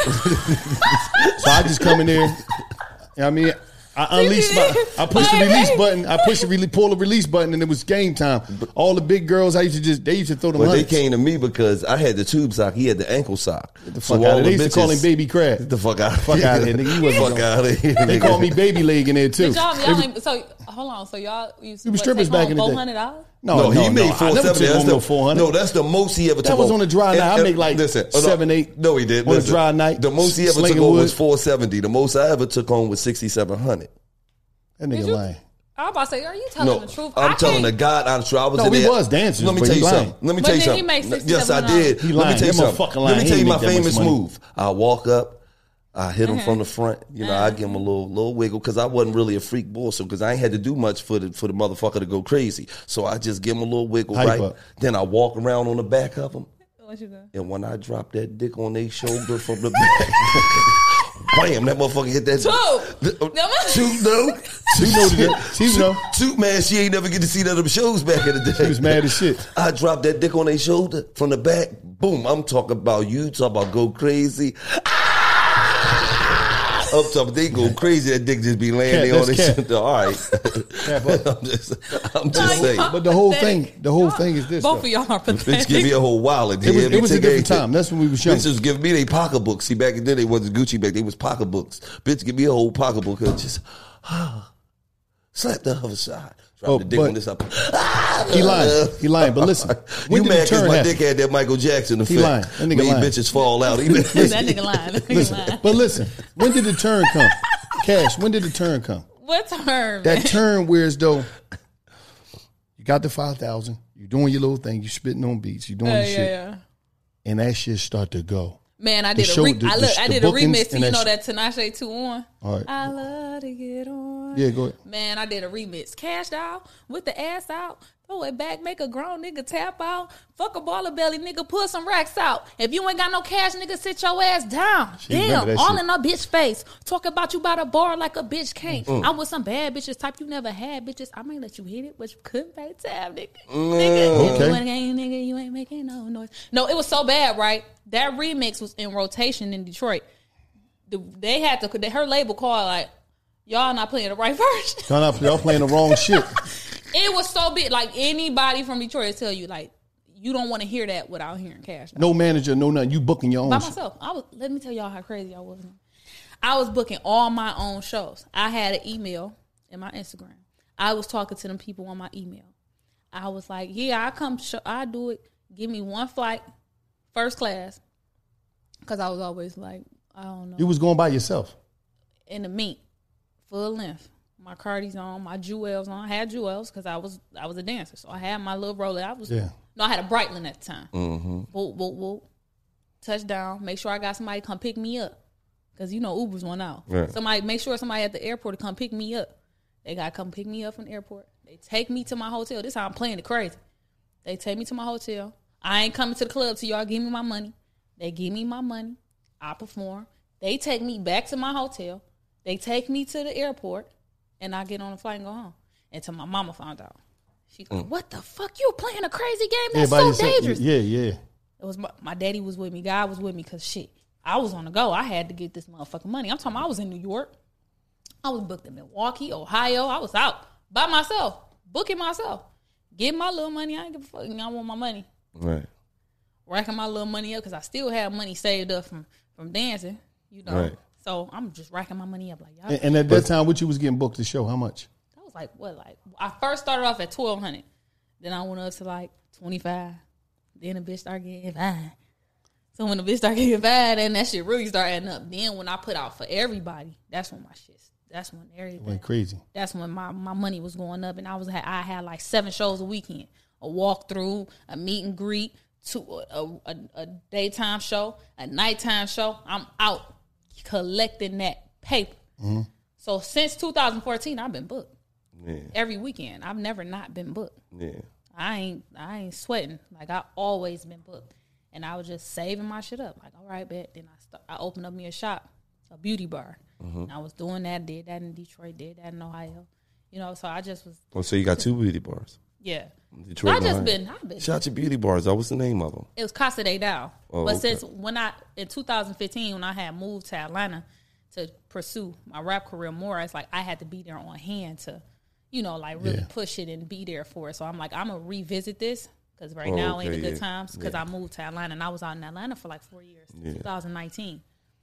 So I just come in there. You know what I mean, I unleashed my, I pushed the release button. I pushed the release, pull the release button, and it was game time. All the big girls, I used to just, they used to throw them But they hundreds. came to me because I had the tube sock. He had the ankle sock. Get the fuck out of there. They used to call him Baby Crab. Get the fuck out. Fuck out of here, nigga. You wasn't Fuck gonna- out of here. They nigga. called me Baby Leg in there too. But y'all, They y'all was- ain't, so hold on. So y'all used to We was what, strippers take back home in the day. four hundred dollars? No, No, no, he made no. four I never seventy. took That's home the no four hundred. No, that's the most he ever took. was home. on a dry night. I And- make like listen, oh, no. seven, eight No, he did. on a Listen, dry night, The most he ever took slinging home wood. was four seventy. The most I ever took home was sixty seven hundred. That nigga you- lying. I was about to say, are you telling No, the truth? I'm I telling the can't- God honest truth. I was No, in we there. was dancers, Let me but tell he you lying. something. Let me But tell you then he something. make Yes, I sixty-seven dollars. did. He Let me lying. tell you That something. motherfucker lying. Let me He tell you ain't my make that much famous money. move. I walk up. I hit him Uh-huh. from the front. You know, I give him a little little wiggle because I wasn't really a freak boy, so because I ain't had to do much for the for the motherfucker to go crazy. So I just give him a little wiggle, Hype right? up. Then I walk around on the back of him. What you got? And when I drop that dick on their shoulder from the back, bam, that motherfucker hit that. Two. Two, no. She know that. She know. Two, man, she ain't never get to see none of them shows back in the day. She was mad as shit. I dropped that dick on their shoulder from the back. Boom, I'm talking about you, talking about go crazy. Ah! I'm talking, they go crazy. That dick just be laying Cat, there on their that's cat. shoulder. All right. Cat butt. I'm just, I'm just No, saying. y'all- But the whole Pathetic. thing, the whole thing is this. Both though. of y'all are Bitch pathetic. give me a whole wallet. It was, Yeah, it was a take different everything. time. That's when we was young. Bitches give me their pocketbooks. See, back in then, they wasn't Gucci back. They was pocketbooks. Bitch, give me a whole pocketbook. And just, ah, slap the other side. Drop Oh, the dick but- on this up. Ah, He lying. He lying. But listen, when you did the mad because turn my happen? dick had that Michael Jackson effect. lying. That nigga Made lying. bitches fall out. He that nigga lying. That nigga Listen, lying. but listen, when did the turn come? Cash, when did the turn come? What term? That turn where as though you got the five thousand, you doing your little thing, you spitting on beats, you doing yeah, your yeah, shit, yeah. and that shit start to go. Man, I The did a show- re- the- I look, the- I the did a bookings remix. and You know that that Tinashe two on. All right. I love to get on. Yeah, go ahead. Man, I did a remix. Cashed out with the ass out. Throw it back, make a grown nigga tap out. Fuck a baller belly, nigga, pull some racks out. If you ain't got no cash, nigga, sit your ass down. She remember Damn, that all shit. in a bitch face. Talk about you by the bar like a bitch can't. Mm. I'm with some bad bitches, type you never had bitches. I might let you hit it, but you couldn't pay tab, nigga. Nigga, if Okay. you ain't ain't nigga, you ain't making no noise. No, it was so bad, right? That remix was in rotation in Detroit. The, they had to, they, her label called like, y'all not playing the right version. Y'all not- y'all playing the wrong shit. It was so big. Like anybody from Detroit will tell you, like, you don't want to hear that without hearing Cash. No manager, no nothing. You booking your own By shit. myself. I was. Let me tell y'all how crazy I was. I was booking all my own shows. I had an email in my Instagram. I was talking to them people on my email. I was like, yeah, I come. Show, I do it. Give me one flight, first class, because I was always like, I don't know, You was going by yourself. in the meat, full length. My Cardi's on, my jewels on. I had jewels because I was I was a dancer, so I had my little roller. I was Yeah. no, I had a Breitling at the time. Mm-hmm. Whoop, whoop, whoop. Touchdown. Make sure I got somebody to come pick me up. Because, you know, Ubers went out. Right. Somebody, make sure somebody at the airport to come pick me up. They got to come pick me up from the airport. They take me to my hotel. This is how I'm playing it crazy. They take me to my hotel. I ain't coming to the club till y'all give me my money. They give me my money. I perform. They take me back to my hotel. They take me to the airport. And I get on the flight and go home. Until my mama found out. She go, what the fuck? You playing a crazy game? That's by so yourself. dangerous. Yeah, yeah. It was my, my daddy was with me. God was with me because shit, I was on the go. I had to get this motherfucking money. I'm talking about I was in New York. I was booked in Milwaukee, Ohio. I was out by myself, booking myself, getting my little money. I ain't give a fuck. I want my money. Right. Racking my little money up because I still have money saved up from, from dancing, you know. Right. So I'm just racking my money up like y'all. And, and at that time, what you was getting booked to show? How much? I was like, what? Like I first started off at twelve hundred, then I went up to like twenty five. Then the bitch started getting five. So when the bitch started getting five, then that shit really started adding up. Then when I put out for everybody, that's when my shit. That's when everything Went crazy. That's when my, my money was going up, and I was I had like seven shows a weekend, a walkthrough, a meet and greet, two a, a, a daytime show, a nighttime show. I'm out collecting that paper. Mm-hmm. So since two thousand fourteen, I've been booked. Yeah. Every weekend. I've never not been booked. Yeah. I ain't I ain't sweating. Like I always been booked. And I was just saving my shit up. Like, all right, bet. Then I start, I opened up me a shop, a beauty bar. Mm-hmm. And I was doing that, did that in Detroit, did that in Ohio. You know, so I just was. Oh, so you got two beauty bars? Yeah. Detroit. I just been, I've been. Shout your beauty bars. What's the name of them? It was Casa de Dow. Oh, but okay. since when I, in two thousand fifteen, when I had moved to Atlanta to pursue my rap career more, it's like I had to be there on hand to, you know, like really yeah. push it and be there for it. So I'm like, I'm going to revisit this. Because right oh, now okay, ain't the good yeah. times. Because yeah. I moved to Atlanta and I was out in Atlanta for like four years, yeah. twenty nineteen.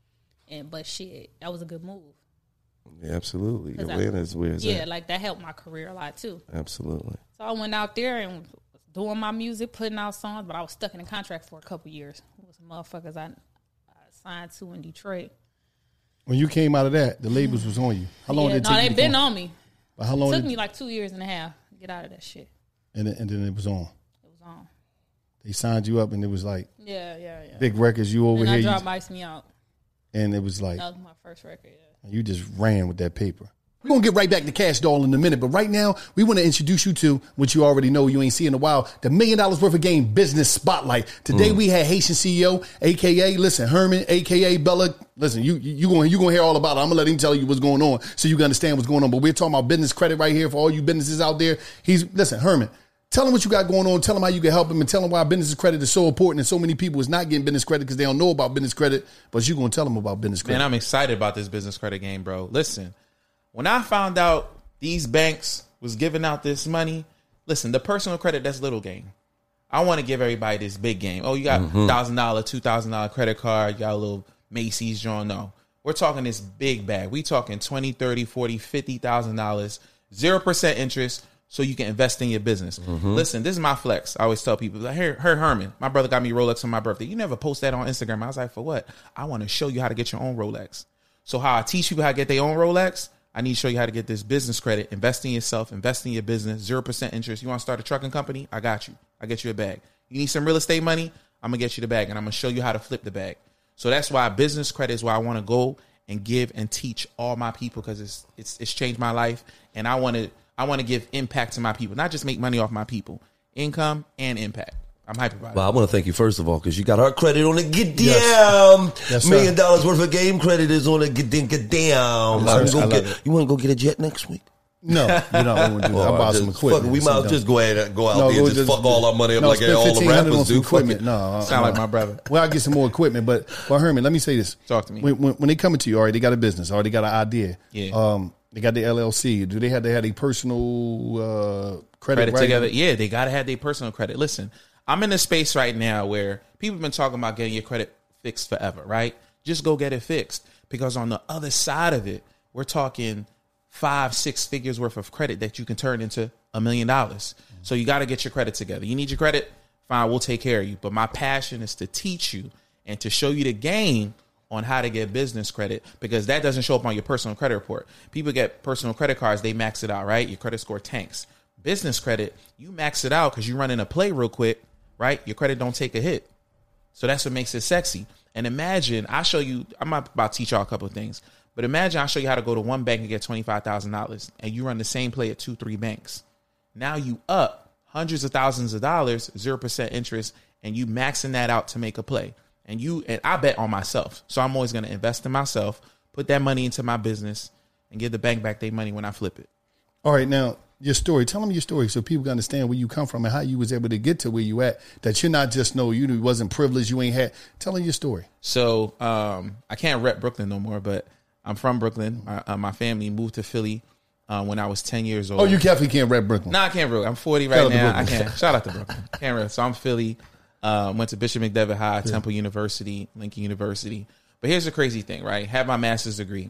And but shit, that was a good move. Yeah, absolutely. Atlanta is where it's Yeah, at. like that helped my career a lot too. Absolutely. So I went out there and was doing my music, putting out songs, but I was stuck in a contract for a couple years. It was motherfuckers I, I signed to in Detroit. When you came out of that, the labels was on you. How long yeah, did it no, take they you to been come? on me. But how long it took did... me like two years and a half to get out of that shit. And then, and then it was on. It was on. They signed you up, and it was like, yeah, yeah, yeah. Big records. You over and here, I dropped you, Ice Me Out. And it was like that was my first record. Yeah. You just ran with that paper. We're going to get right back to Cash Doll in a minute, but right now, we want to introduce you to what you already know you ain't seen in a while, the Million Dollars Worth of Game Business Spotlight. Today, mm. we had Haitian C E O, a k a, listen, Herman, a k a. Bella. Listen, you you going you gonna hear all about it. I'm going to let him tell you what's going on so you can understand what's going on, but we're talking about business credit right here for all you businesses out there. He's, listen, Herman, tell him what you got going on. Tell him how you can help him and tell him why business credit is so important and so many people is not getting business credit because they don't know about business credit, but you're going to tell them about business credit. Man, I'm excited about this business credit game, bro. Listen, when I found out these banks was giving out this money, listen, the personal credit, that's little game. I want to give everybody this big game. Oh, you got mm-hmm. one thousand dollars, two thousand dollars credit card, you got a little Macy's joint. No, we're talking this big bag. We talking twenty, thirty, forty, fifty thousand dollars, zero percent interest, so you can invest in your business. Mm-hmm. Listen, this is my flex. I always tell people, like, her, her Herman, my brother got me Rolex on my birthday. You never post that on Instagram. I was like, for what? I want to show you how to get your own Rolex. So how I teach people how to get their own Rolex, I need to show you how to get this business credit, invest in yourself, invest in your business, zero percent interest. You want to start a trucking company? I got you. I get you a bag. You need some real estate money? I'm going to get you the bag, and I'm going to show you how to flip the bag. So that's why business credit is where I want to go and give and teach all my people, because it's, it's it's changed my life, and I want to I want to give impact to my people, not just make money off my people, income and impact. I'm hyper about it. Well, I want to thank you first of all because you got our credit on the get down. Yes. Yes, Million dollars worth of game credit is on the get down. Get down. Yes, go get, you want to go get a jet next week? No, you know I won't do that. I bought some equipment. Fuck, we might just go ahead and go out no, there and just, just fuck all our money up no, like all the rappers do. Equipment. No, sound no. like my brother. Well, I'll get some more equipment, but but Herman, let me say this. Talk to me. When, when, when they come to you, all right, they got a business, all right, they got an idea. Yeah. Um, they got the L L C. Do they have they have a personal uh, credit, credit right? together? Yeah, they gotta have their personal credit. Listen, I'm in a space right now where people have been talking about getting your credit fixed forever, right? Just go get it fixed, because on the other side of it, we're talking five, six figures worth of credit that you can turn into a million dollars. So you got to get your credit together. You need your credit? Fine, we'll take care of you. But my passion is to teach you and to show you the game on how to get business credit, because that doesn't show up on your personal credit report. People get personal credit cards, they max it out, right? Your credit score tanks. Business credit, you max it out because you're running a play real quick, right? Your credit don't take a hit. So that's what makes it sexy. And imagine, I'll show you, I'm about to teach y'all a couple of things, but imagine I'll show you how to go to one bank and get twenty-five thousand dollars, and you run the same play at two, three banks. Now you up hundreds of thousands of dollars, zero percent interest, and you maxing that out to make a play. And you and I bet on myself. So I'm always going to invest in myself, put that money into my business, and give the bank back their money when I flip it. All right, now, your story. Tell them your story so people can understand where you come from and how you was able to get to where you at, that you're not just, no, you wasn't privileged, you ain't had. Tell them your story. So um, I can't rep Brooklyn no more, but I'm from Brooklyn. My, uh, my family moved to Philly uh, when I was ten years old. Oh, you definitely can't rep Brooklyn. Nah, I can't Brooklyn. I'm forty right now. I can't. Shout out to Brooklyn. Can't rep. So I'm Philly. Uh, went to Bishop McDevitt High, yeah. Temple University, Lincoln University. But here's the crazy thing, right? Have my master's degree.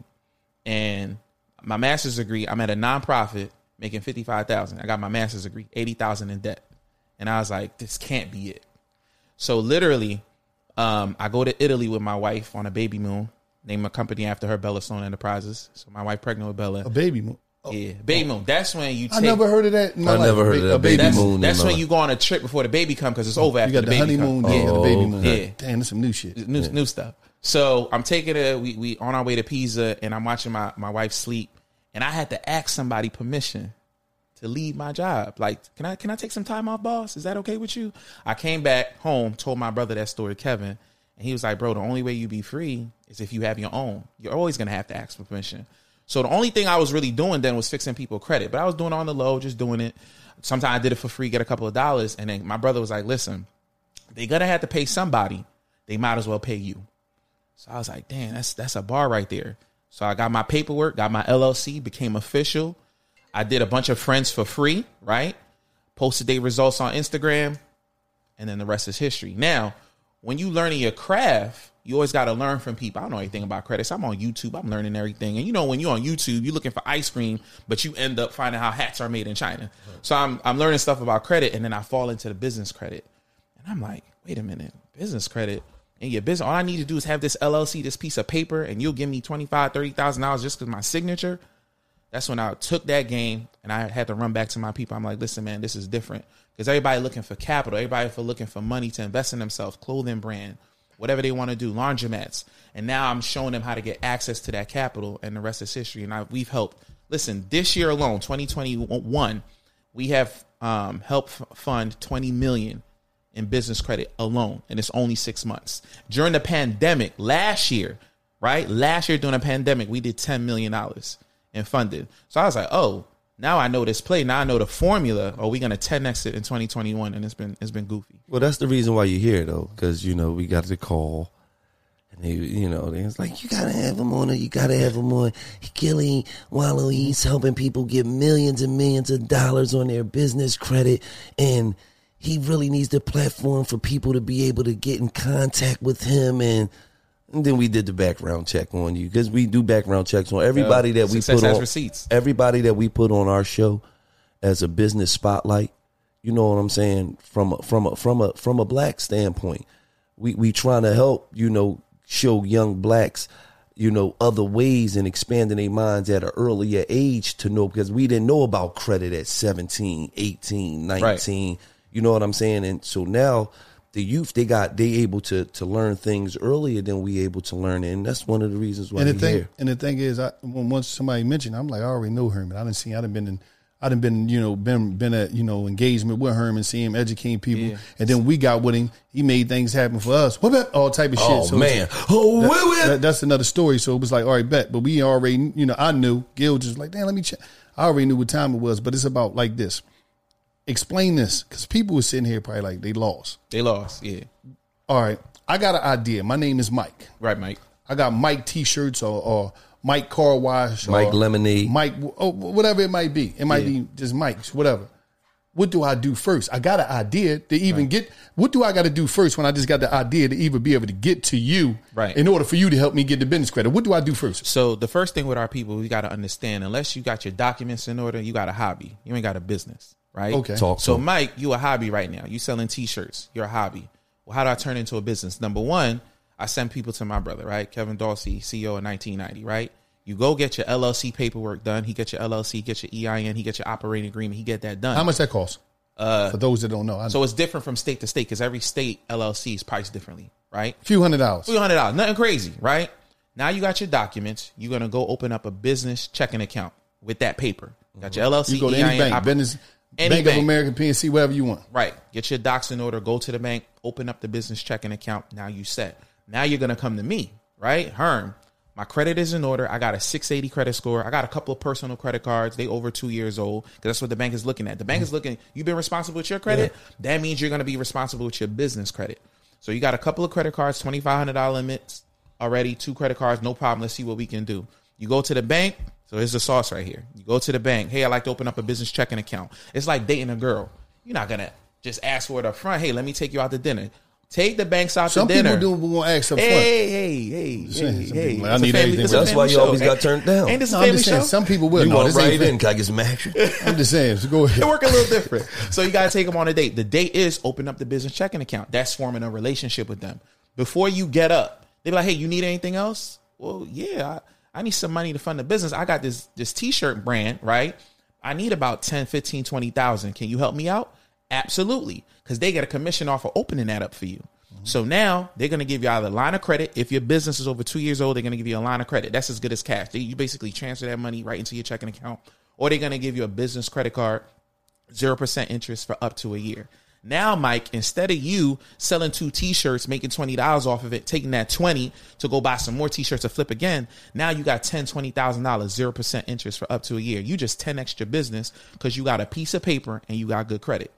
And my master's degree, I'm at a nonprofit making fifty-five thousand dollars. I got my master's degree, eighty thousand dollars in debt. And I was like, this can't be it. So literally, um, I go to Italy with my wife on a baby moon. Name a company after her, Bella Stone Enterprises. So my wife pregnant with Bella. A baby moon. Oh. Yeah, baby moon. That's when you take. I never heard of that. In my I life. never heard of that baby that's, moon. That's when you go on a trip before the baby come because it's over after you got the, the baby honeymoon. come. Yeah, Yeah, the baby moon. yeah. Damn, that's some new shit. New yeah. new stuff. So I'm taking a we we on our way to Pisa and I'm watching my my wife sleep and I had to ask somebody permission to leave my job. Like, can I can I take some time off, boss? Is that okay with you? I came back home, told my brother that story, Kevin, and he was like, bro, the only way you be free is if you have your own. You're always gonna have to ask for permission. So the only thing I was really doing then was fixing people credit, but I was doing it on the low, just doing it. Sometimes I did it for free, get a couple of dollars, and then my brother was like, listen, they're gonna have to pay somebody. They might as well pay you. So I was like, damn, that's that's a bar right there. So I got my paperwork, got my L L C, became official. I did a bunch of friends for free, right? Posted their results on Instagram, and then the rest is history. Now, when you learning your craft, you always got to learn from people. I don't know anything about credits. I'm on YouTube. I'm learning everything. And you know, when you're on YouTube, you're looking for ice cream, but you end up finding how hats are made in China. So I'm I'm learning stuff about credit, and then I fall into the business credit. And I'm like, wait a minute, business credit? And your business, all I need to do is have this L L C, this piece of paper, and you'll give me twenty-five thousand dollars, thirty thousand dollars just because my signature. That's when I took that game and I had to run back to my people. I'm like, listen, man, this is different. Because everybody looking for capital, everybody for looking for money to invest in themselves, clothing brand, whatever they want to do, laundromats. And now I'm showing them how to get access to that capital, and the rest is history. And I, we've helped. Listen, this year alone, twenty twenty-one, we have um, helped fund twenty million dollars in business credit alone, and it's only six months. During the pandemic, last year, right? Last year during the pandemic, we did ten million dollars in funded. So I was like, oh, now I know this play. Now I know the formula. Or we gonna ten X it in twenty twenty-one, and it's been it's been goofy. Well, that's the reason why you're here, though, because you know we got the call, and they, you know, they was like, you gotta have him on, or you gotta have him on. Gilly Wallow, he's helping people get millions and millions of dollars on their business credit, and he really needs the platform for people to be able to get in contact with him. And, and then we did the background check on you, because we do background checks on everybody that we put on. Receipts. Everybody that we put on our show as a business spotlight. You know what I'm saying? From a, from a, from a from a black standpoint, we we trying to help, you know, show young blacks, you know, other ways and expanding their minds at an earlier age to know, because we didn't know about credit at seventeen, eighteen, nineteen. Right. You know what I'm saying? And so now the youth, they got, they able to to learn things earlier than we able to learn it. And that's one of the reasons why and the we're thing, here. And the thing is, I, when once somebody mentioned, I'm like, I already know Herman. I didn't see, I done been in, I done been, you know, been been at, you know, engagement with Herman, see him educating people. Yeah. And then we got with him. He made things happen for us. What about all type of shit? Oh, so man. Oh, that, wait, wait. That, that's another story. So it was like, all right, bet. But we already, you know, I knew. Gil just like, damn, let me check. I already knew what time it was, but it's about like this. Explain this, because people were sitting here probably like they lost. They lost, yeah. All right, I got an idea. My name is Mike. Right, Mike. I got Mike T-shirts or, or Mike Car Wash. Mike or Lemonade. Mike, oh, whatever it might be. It might yeah. be just Mike's, whatever. What do I do first? I got an idea to even right. get, what do I got to do first when I just got the idea to even be able to get to you right. in order for you to help me get the business credit? What do I do first? So the first thing with our people, we got to understand, unless you got your documents in order, you got a hobby. You ain't got a business. Right. Okay. Talk so, to Mike, you a hobby right now. You selling T-shirts. You're a hobby. Well, how do I turn it into a business? Number one, I send people to my brother, right? Kevin Dawsey, C E O of nineteen ninety, right? You go get your L L C paperwork done. He get your L L C, get your E I N, he get your operating agreement. He get that done. How much that costs? Uh, For those that don't know. I know. So it's different from state to state because every state L L C is priced differently, right? A few hundred dollars. A few hundred dollars. Nothing crazy, right? Now you got your documents. You're going to go open up a business checking account with that paper. Got your L L C, you go to E I N, any bank, oper- business. Any Bank bank. of America, P N C, whatever you want. Right. Get your docs in order. Go to the bank. Open up the business checking account. Now you set. Now you're going to come to me, right? Herm, my credit is in order. I got a six eighty credit score. I got a couple of personal credit cards. They over two years old because that's what the bank is looking at. The bank is looking, you've been responsible with your credit. Yeah. That means you're going to be responsible with your business credit. So you got a couple of credit cards, twenty-five hundred dollars limits already, two credit cards, no problem. Let's see what we can do. You go to the bank. So here's the sauce right here. You go to the bank. Hey, I'd like to open up a business checking account. It's like dating a girl. You're not going to just ask for it up front. Hey, let me take you out to dinner. Take the banks out Some to dinner. Some people do want to ask up front. Hey, hey, hey, hey, hey. Like, I need family, anything. That's why you show. always got turned down. Ain't this no, a family I'm just saying, show? some people will. You no, want this right ain't in? Can I get some action? I'm just saying. So go ahead. It work a little different. So you got to take them on a date. The date is open up the business checking account. That's forming a relationship with them. Before you get up, they be like, hey, you need anything else? Well, yeah, I, I need some money to fund the business. I got this this t-shirt brand, right? I need about ten, fifteen, twenty thousand. Can you help me out? Absolutely. Because they get a commission off of opening that up for you. Mm-hmm. So now they're going to give you either a line of credit. If your business is over two years old, they're going to give you a line of credit. That's as good as cash. They, you basically transfer that money right into your checking account. Or they're going to give you a business credit card, zero percent interest for up to a year. Now, Mike, instead of you selling two t-shirts, making twenty dollars off of it, taking that twenty to go buy some more t-shirts to flip again, now you got ten thousand dollars, twenty thousand dollars, zero percent interest for up to a year. You just ten X your business because you got a piece of paper and you got good credit.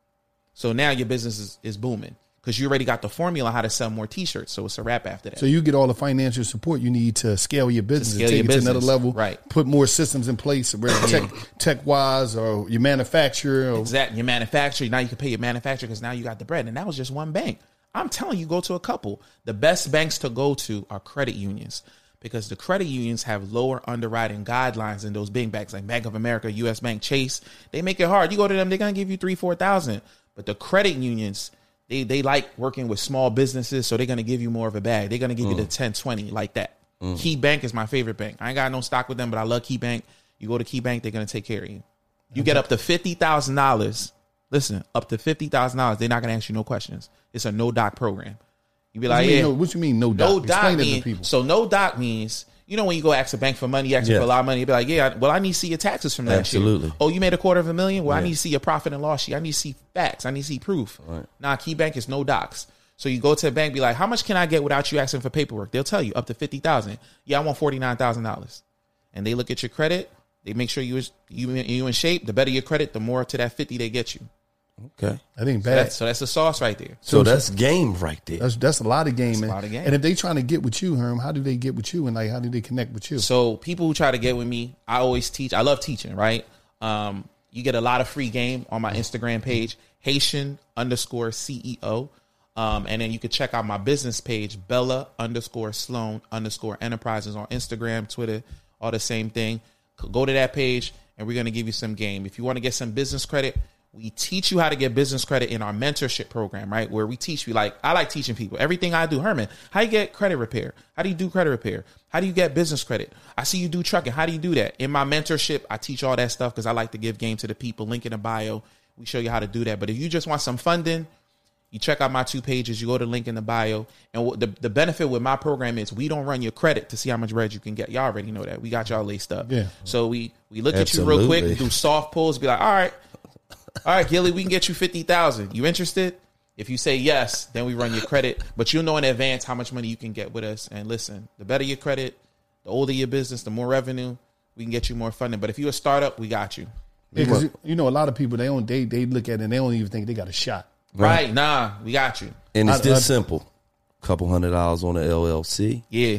So now your business is, is booming because you already got the formula how to sell more t-shirts. So it's a wrap after that. So you get all the financial support you need to scale your business, scale and take your it business. to another level, Right. Put more systems in place, whether tech, tech-wise or your manufacturer. Or, Exactly. Your manufacturer. Now you can pay your manufacturer because now you got the bread. And that was just one bank. I'm telling you, go to a couple. The best banks to go to are credit unions because the credit unions have lower underwriting guidelines than those big banks like Bank of America, U S Bank, Chase. They make it hard. You go to them, they're going to give you three, four thousand. But the credit unions, they they like working with small businesses, so they're going to give you more of a bag. They're going to give mm. you the ten, twenty like that. Mm. Key Bank is my favorite bank. I ain't got no stock with them, but I love Key Bank. You go to Key Bank, they're going to take care of you. You okay. get up to fifty thousand dollars. Listen, up to fifty thousand dollars, they're not going to ask you no questions. It's a no-doc program. You be what like, you yeah. No, what you mean no doc? No doc Explain mean, it to people. So no doc means, you know when you go ask a bank for money, you ask yeah. for a lot of money, you be like, yeah, well, I need to see your taxes from last Absolutely. year. Oh, you made a quarter of a million? Well, yeah. I need to see your profit and loss sheet. I need to see facts. I need to see proof. Right. Nah, Key Bank is no docs. So you go to the bank, be like, how much can I get without you asking for paperwork? They'll tell you up to fifty thousand dollars. Yeah, I want forty-nine thousand dollars. And they look at your credit. They make sure you is you you in shape. The better your credit, the more to that fifty they get you. Okay, that ain't bad. So that's, so that's the sauce right there. So, so that's game right there. That's that's a lot of game. That's man. a lot of game. And if they trying to get with you, Herm, how do they get with you? And like, how do they connect with you? So people who try to get with me, I always teach. I love teaching. Right. Um, you get a lot of free game on my Instagram page, Haitian underscore C E O. Um, and then you can check out my business page, Bella underscore Sloan underscore Enterprises on Instagram, Twitter, all the same thing. Go to that page and we're going to give you some game. If you want to get some business credit, we teach you how to get business credit in our mentorship program, right? Where we teach you, like, I like teaching people. Everything I do, Herman, how you get credit repair? How do you do credit repair? How do you get business credit? I see you do trucking. How do you do that? In my mentorship, I teach all that stuff because I like to give game to the people. Link in the bio. We show you how to do that. But if you just want some funding, you check out my two pages. You go to the link in the bio. And the, the benefit with my program is we don't run your credit to see how much bread you can get. Y'all already know that. We got y'all laced up. Yeah. So we, we look Absolutely. at you real quick, do soft pulls, be like, all right. All right, Gilly, we can get you fifty thousand. You interested? If you say yes, then we run your credit. But you'll know in advance how much money you can get with us. And listen, the better your credit, the older your business, the more revenue, we can get you more funding. But if you're a startup, we got you. Yeah, because you know a lot of people they don't they they look at it and they don't even think they got a shot. Right? right nah, we got you. And it's I, this I, simple: couple hundred dollars on the L L C. Yeah.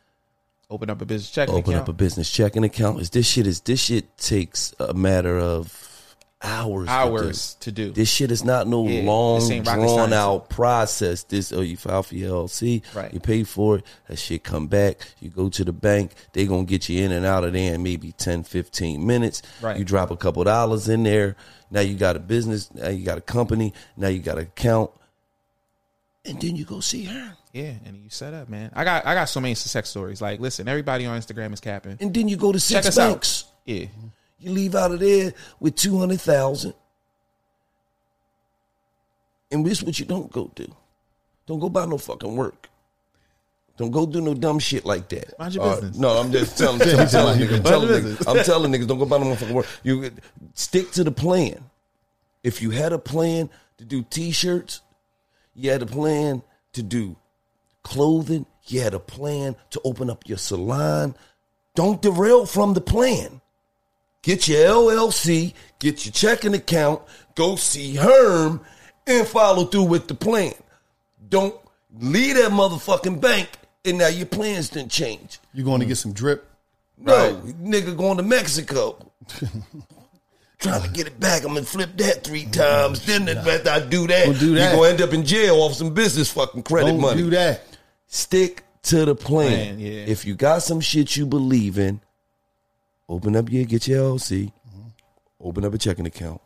Open up a business checking Open account. up a business checking account. Is this shit is this shit takes a matter of hours. Hours to do. to do. This shit is not no yeah, long, drawn out process. This, oh, you file for your L L C, right. You pay for it, that shit come back, you go to the bank, they gonna get you in and out of there in maybe ten, fifteen minutes. Right. You drop a couple dollars in there, now you got a business, now you got a company, now you got an account, and then you go see her. Yeah, and you set up, man. I got I got so many success stories. Like, listen, everybody on Instagram is capping. And then you go to six Check us banks. out. Yeah. You leave out of there with two hundred thousand. And this is what you don't go do. Don't go buy no fucking work. Don't go do no dumb shit like that. Mind your Uh, business. no, I'm just telling, I'm telling niggas. I'm telling niggas, I'm telling niggas, don't go buy no motherfucking work. You stick to the plan. If you had a plan to do T-shirts, you had a plan to do clothing, you had a plan to open up your salon. Don't derail from the plan. Get your L L C, get your checking account, go see Herm, and follow through with the plan. Don't leave that motherfucking bank, and now your plans didn't change. You going to get some drip? No, Right. nigga going to Mexico. Trying to get it back. I'm going to flip that three times. Then after I do that, Don't do that. you're going to end up in jail off some business fucking credit Don't money. do that. Stick to the plan. Plan, yeah. If you got some shit you believe in, open up your, get your L L C, open up a checking account,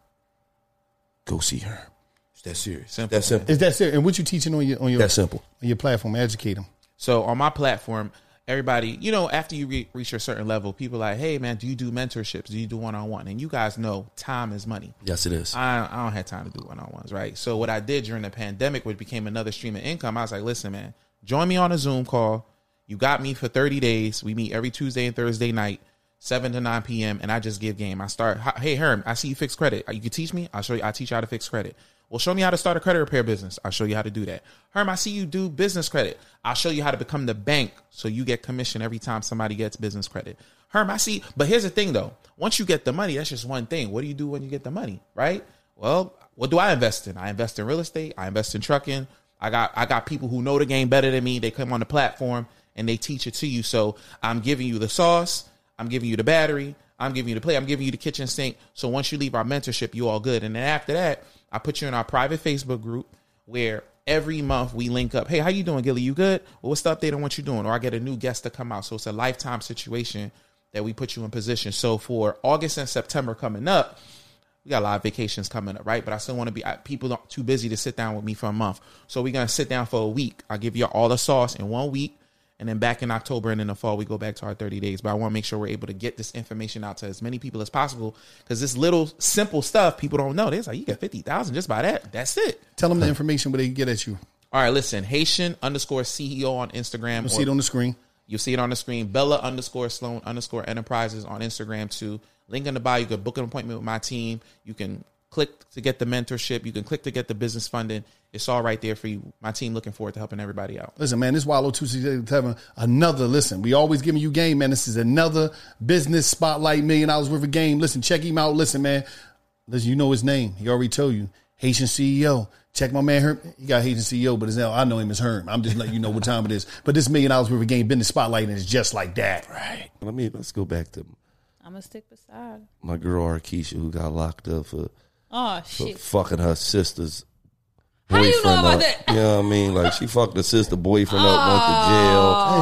go see her. It's that serious. Simple. That simple. Is that serious? And what you teaching on your on your That simple. on your platform? Educate them. So on my platform, everybody, you know, after you re- reach a certain level, people are like, hey, man, do you do mentorships? Do you do one-on-one? And you guys know time is money. Yes, it is. I, I don't have time to do one-on-ones, right? So what I did during the pandemic, which became another stream of income, I was like, listen, man, join me on a Zoom call. You got me for thirty days. We meet every Tuesday and Thursday night, seven to nine p.m., and I just give game. I start, hey, Herm, I see you fix credit. You can teach me? I'll show you. I'll teach you how to fix credit. Well, show me how to start a credit repair business. I'll show you how to do that. Herm, I see you do business credit. I'll show you how to become the bank so you get commission every time somebody gets business credit. Herm, I see. But here's the thing, though. Once you get the money, that's just one thing. What do you do when you get the money, right? Well, what do I invest in? I invest in real estate. I invest in trucking. I got I got people who know the game better than me. They come on the platform and they teach it to you. So I'm giving you the sauce. I'm giving you the battery. I'm giving you the play. I'm giving you the kitchen sink. So once you leave our mentorship, you all good. And then after that, I put you in our private Facebook group where every month we link up. Hey, how you doing, Gilly? You good? Well, what's the update on what you're doing? Or I get a new guest to come out. So it's a lifetime situation that we put you in position. So for August and September coming up, we got a lot of vacations coming up, right? But I still want to be, people not too busy to sit down with me for a month. So we're going to sit down for a week. I'll give you all the sauce in one week. And then back in October and in the fall, we go back to our thirty days. But I want to make sure we're able to get this information out to as many people as possible. Because this little simple stuff, people don't know. They're like, you get fifty thousand just by that. That's it. Tell them the information where they can get at you. All right, listen. Haitian underscore C E O on Instagram. You'll see it on the screen. You'll see it on the screen. Bella underscore Sloan underscore Enterprises on Instagram too. Link in the bio. You can book an appointment with my team. You can click to get the mentorship. You can click to get the business funding. It's all right there for you. My team looking forward to helping everybody out. Listen, man, this Wallow two six eight seven, another, listen, we always giving you game, man. This is another business spotlight, million dollars worth of game. Listen, check him out. Listen, man. Listen, you know his name. He already told you. Haitian C E O. Check my man Herm. He got Haitian C E O, but his name, I know him as Herm. I'm just letting you know what time it is. But this million dollars worth of game, business spotlight, and it's just like that. Right. Let me, let's go back to I'm gonna stick beside. my girl Arkisha, who got locked up for, Oh for shit! fucking her sister's How you know boyfriend about up. that? You know what I mean? Like, she fucked her sister boyfriend up, went to jail,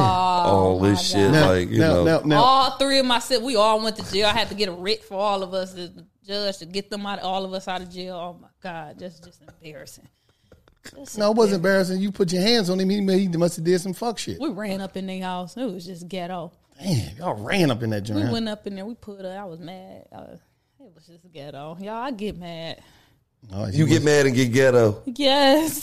all this shit. Now, like, you now, know. now, now, All three of my siblings, we all went to jail. I had to get a writ for all of us, the judge, to get them out, all of us out of jail. Oh my God, that's just embarrassing. That's no, it wasn't embarrassing. You put your hands on him. He, he must have did some fuck shit. We ran up in their house. It was just ghetto. Damn, y'all ran up in that joint. We huh? went up in there. We put her. I was mad. I was, it was just ghetto. Y'all, I get mad. Oh, he You get was- mad and get ghetto. Yes.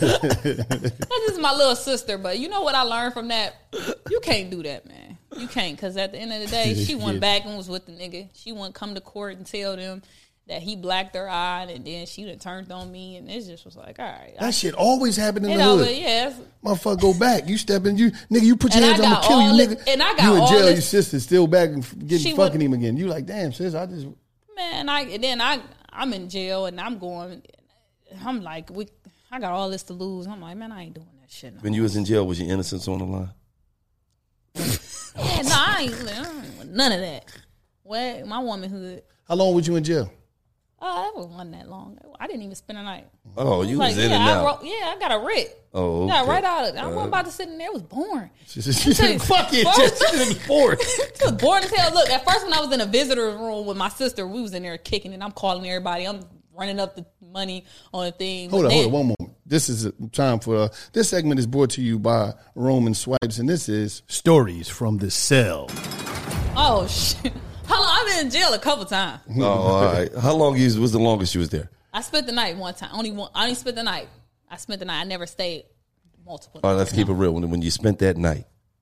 That's just my little sister. But you know what I learned from that? You can't do that, man. You can't. Because at the end of the day, she went Yeah. back and was with the nigga. She wouldn't come to court and tell them that he blacked her eye. And then she done turned on me. And it just was like, all right. That shit always happened in you the know, hood. but yeah. it's- Motherfucker, go back. You step in, you nigga. You put your And I hands on, I'm got gonna kill you, all nigga. this- and I got you in all jail. this- Your sister still back and f- She getting fucking would- him again. You like, damn, sis. I just Man, I and then I I'm in jail and I'm going. I'm like, we. I got all this to lose. I'm like, man, I ain't doing that shit. No. When you was in jail, was your innocence on the line? Yeah, no, I ain't, I ain't with none of that. What my womanhood? how long was you in jail? Oh, that wasn't that long. I didn't even spend a night. Oh, you Like, was in yeah, and I out. wrote, yeah, I got a writ. Oh, okay. Got right out of it. I Uh, wasn't about to sit in there. It was boring. She said, she said, fuck it. First- Just in the board. It was boring as hell. Look, at first when I was in a visitor room with my sister, we was in there kicking it. I'm calling everybody. I'm running up the money on the thing. Hold But on, hold then- on, one moment. This is time for uh, this segment is brought to you by Roman Swipes, and this is Stories from the Cell. Oh shit! How long? I've been in jail a couple times. Oh, all right. How long you, was the longest you was there? I spent the night one time. Only one. I only spent the night. I spent the night. I never stayed multiple. All right, nights. let's keep it real. When, when you spent that night,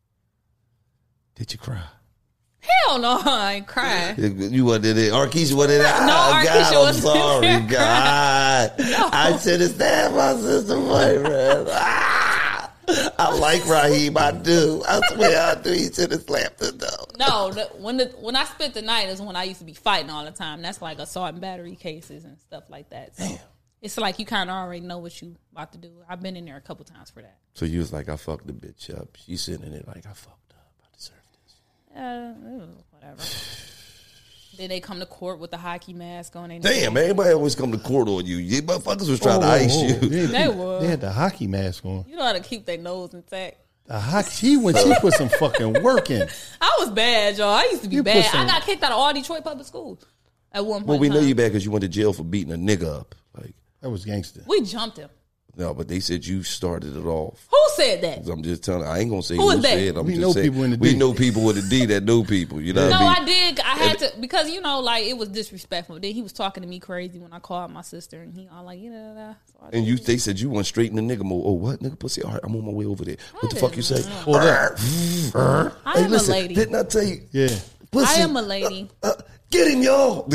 did you cry? Hell no, I ain't crying. You wasn't in it. Arkisha wasn't in it. No, Ah, Arkisha God, I'm wasn't in sorry, there God. I should have stabbed my sister boyfriend. Ah, I like Raheem. I do. I swear I do. He should have slapped her though. No, the, when the when I spent the night is when I used to be fighting all the time. That's like assault and battery cases and stuff like that. So it's like you kind of already know what you about to do. I've been in there a couple times for that. So you was like, I fucked the bitch up. She's sitting in it like, I fucked up. I deserve this. uh, whatever. Then they come to court with the hockey mask on. They Damn, everybody always come to court on you. You motherfuckers was trying oh, to ice oh, you. They, they were. They had the hockey mask on. You know how to keep their nose intact. The hockey, she when she put some fucking work in. I was bad, y'all. I used to be You put bad. some- I got kicked out of all Detroit public schools at one point. Well, we in know time. you bad because you went to jail for beating a nigga up. Like, That was gangster. We jumped him. no, but they said you started it off. Who said that? I'm just telling. I ain't gonna say Who who, is that? said. I'm We just know saying, people in the We D. know people with a D that know people. You know No, what I I mean? did. I had to because you know, like it was disrespectful. Then he was talking to me crazy when I called my sister, and he all like, you know, da, da. So I And did you, it. they said you went straight in the nigga mode. Oh, what nigga pussy? All right, I'm on my way over there. What the I fuck you say? didn't Hold up. I Hey, am listen, a lady. didn't I tell you? Yeah. Pussy, I am a lady. Uh, uh, get him, y'all.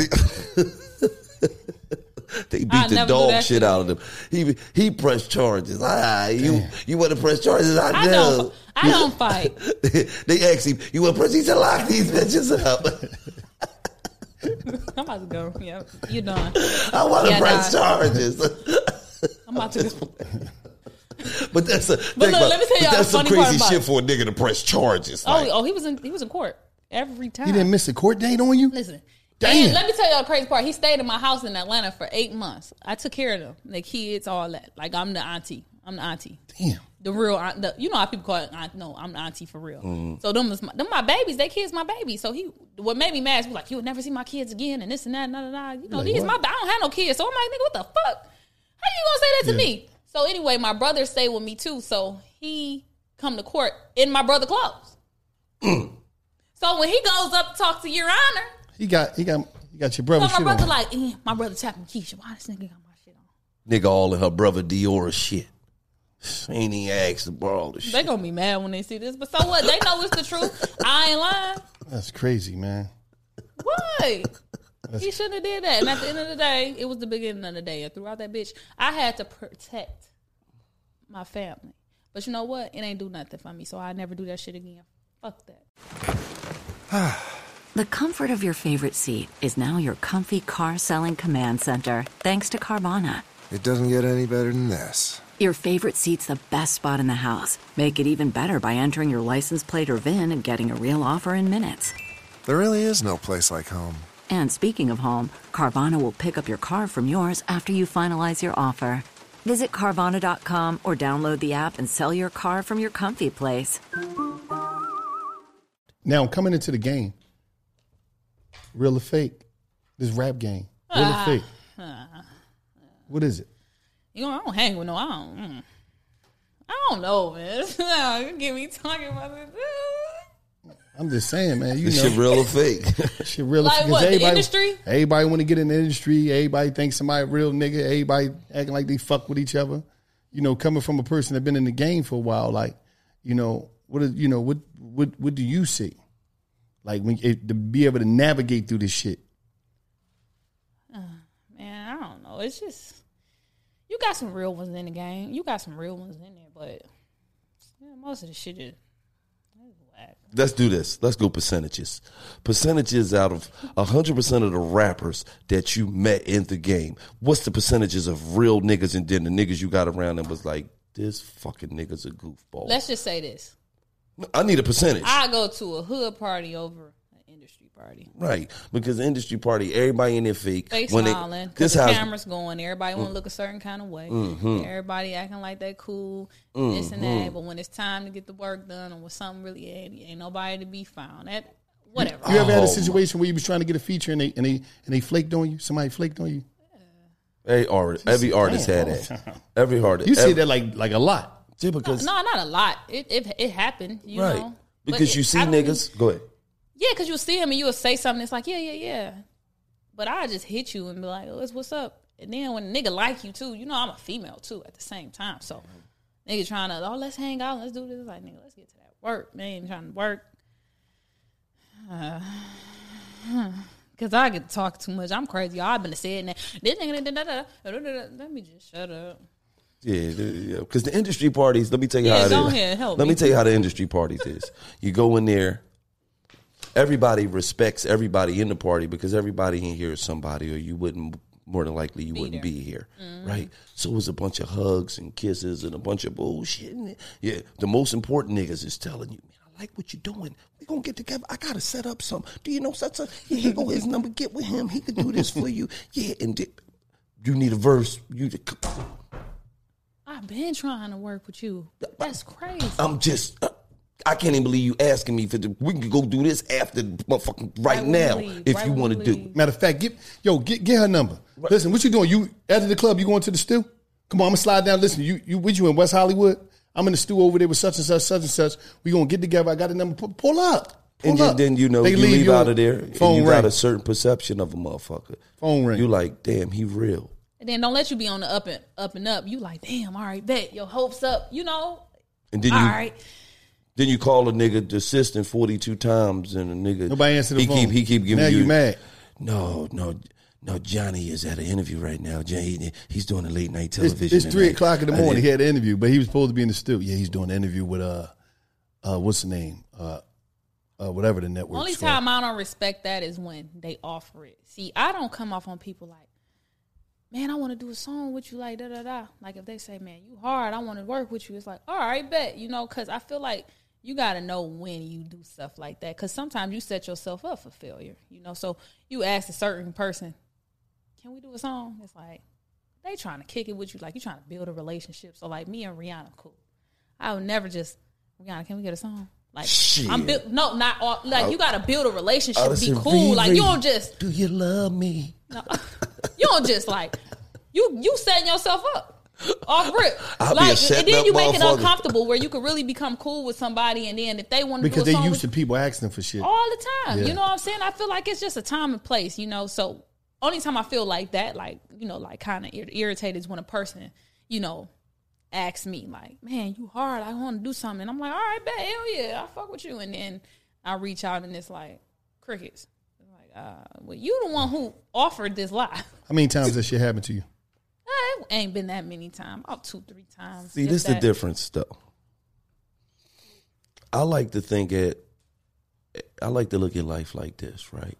They beat I the never do dog that shit shit. out of them. He he pressed charges. Ah, you you want to press charges? I, I know. don't. I don't fight. They asked him, "You want to press?" He said, "Lock these bitches up." I'm about to go. Yeah, you done. I want to Yeah, press nah. charges. I'm about to. But that's a. But think look, about- let me tell but y'all that's the some funny part crazy about shit it. for a nigga to press charges. Oh, Like, oh, he was in. He was in court every time. He didn't miss a court date on you? Listen. Damn. And let me tell y'all the crazy part. He stayed in my house in Atlanta for eight months. I took care of them, the kids, all that. Like I'm the auntie. I'm the auntie. Damn. The real, aunt, the, you know how people call it. Aunt, no, I'm the auntie for real. Mm-hmm. So them was my, them my babies. They kids my babies. So he, what made me mad is he was like, you would never see my kids again, and this and that, and da, da, da. You know, Like, these my. what? I don't have no kids, so I'm like, nigga, what the fuck? How you gonna say that to Yeah. me? So anyway, my brother stayed with me too. So he come to court in my brother clothes. Mm. So when he goes up to talk to Your Honor, He got he got he got your so brother my shit brother on. like, eh, my brother tapping Keisha. Why this nigga got my shit on? nigga, all in her brother Diora shit. Ain't even asked to borrow all the shit. They gonna be mad when they see this, but so what? They know it's the truth. I ain't lying. That's crazy, man. Why? He shouldn't have did that. And at the end of the day, it was the beginning of the day. And throughout that bitch, I had to protect my family. But you know what? It ain't do nothing for me, so I never do that shit again. Fuck that. The comfort of your favorite seat is now your comfy car selling command center, thanks to Carvana. It doesn't get any better than this. Your favorite seat's the best spot in the house. Make it even better by entering your license plate or V I N and getting a real offer in minutes. There really is no place like home. And speaking of home, Carvana will pick up your car from yours after you finalize your offer. Visit Carvana dot com or download the app and sell your car from your comfy place. Now coming into the game, real or fake? This rap game, real or fake? What is it? You know, I don't hang with no. I don't. Mm. I don't know, man. You get me talking about this. I'm just saying, man. You This know, shit real or fake? shit real. Like because what, the everybody- industry? Everybody want to get in the industry. Everybody thinks somebody a real nigga. Everybody acting like they fuck with each other. You know, coming from a person that been in the game for a while, like, you know, what is, you know, what what what do you see? Like when it, to be able to navigate through this shit. Man, I don't know. It's just you got some real ones in the game. You got some real ones in there, but yeah, most of the shit is that's whack. Let's do this. Let's go percentages. Percentages out of one hundred percent of the rappers that you met in the game. What's the percentages of real niggas and then the niggas you got around and was like, this fucking nigga's a goofball? Let's just say this. I need a percentage. I go to a hood party over an industry party. Right. Because the industry party, everybody in there fake. They When they- smiling this because the house- camera's going. Everybody want to look a certain kind of way. Mm-hmm. Everybody acting like they cool, this and that. But when it's time to get the work done, or when something really ain't, ain't nobody to be found. That whatever. You ever had Oh. a situation where you was trying to get a feature and they and they and they flaked on you? Somebody flaked on you? Every artist, every artist had that. Every artist. You see every, that like like a lot. Yeah, because, No, not a lot. It it, it happened, you right. know. But Because it- you see I don't- niggas. Go ahead. Yeah, because you'll see him and you'll say something. It's like, yeah, yeah, yeah. But I just hit you and be like, oh, what's, what's up? And then when a nigga like you too, you know I'm a female too at the same time. So nigga trying to, oh, let's hang out, let's do this. Like, nigga, let's get to that work. Man, trying to work. Because I get to talk too much. I'm crazy. Y'all been saying that. This nigga, da, da, da, da, da, da. Let me just shut up. Yeah, yeah. Because the industry parties, let me tell you Yeah, how it go is. ahead, help let me me. tell you how the industry parties is. You go in there, everybody respects everybody in the party because everybody in here is somebody, or you wouldn't, more than likely, you Be wouldn't there. be here, right? So it's a bunch of hugs and kisses and a bunch of bullshit. Yeah, the most important niggas is telling you, man, I like what you're doing. We gonna get together. I gotta set up something. Do you know such a? Yeah, here go his number. Get with him. He could do this for you. Yeah, and di- you need a verse. You. I've been trying to work with you. That's crazy. I'm just. Uh, I can't even believe you asking me for the. We can go do this after motherfucking right, right now leave, if right you want to do. Matter of fact, get yo get get her number. Right. Listen, what you doing? You after the club? You going to the stew? Come on, I'm gonna slide down. Listen, you you with you in West Hollywood? I'm in the stew over there with such and such, such and such. We gonna get together. I got the number. Pull, pull up. Pull and up. then you know they you leave, leave out of there. Phone and you ring. Got a certain perception of a motherfucker. Phone ring. You like, damn, he real. And then don't let you be on the up and up and up. You like, damn, all right, bet your hopes up. You know. And then all you, right. Then you call a nigga the assistant forty-two times, and a nigga nobody answer the he phone. Keep, he keep giving now you. you mad? No, no. No, Johnny is at an interview right now. Johnny, he's doing a late night television. It's, it's three tonight. o'clock in the morning. He had an interview, but he was supposed to be in the studio. Yeah, he's doing an interview with uh, uh, what's the name? Uh, uh, whatever the network. Only time I don't respect that is when they offer it. See, I don't come off on people like, man, I want to do a song with you, like da da da. Like if they say, man, you hard, I want to work with you. It's like, all right, bet, you know, because I feel like you got to know when you do stuff like that, because sometimes you set yourself up for failure, you know. So you ask a certain person, can we do a song? It's like, they trying to kick it with you. Like, you trying to build a relationship. So, like, me and Rihanna, cool. I would never just, Rihanna, can we get a song? Like, Shit. I'm built, no, not all, like, I, you got to build a relationship, be said, cool. Like, you don't just. Do you love me? No, you don't just, like, you you setting yourself up off rip. I'll like, be a and then you make it uncomfortable where you could really become cool with somebody, and then if they want to because do a they song used with, to people asking for shit all the time. Yeah. You know what I'm saying? I feel like it's just a time and place, you know, so. Only time I feel like that, like, you know, like kind of irritated is when a person, you know, asks me, like, man, you hard. I want to do something. And I'm like, all right, bet. Hell yeah. I fuck with you. And then I reach out and it's like, crickets. It's like, uh, well, you the one who offered this lie. How many times that shit happened to you? It ain't been that many times. About two, three times. See, this is the difference, though. I like to think it, I like to look at life like this, right?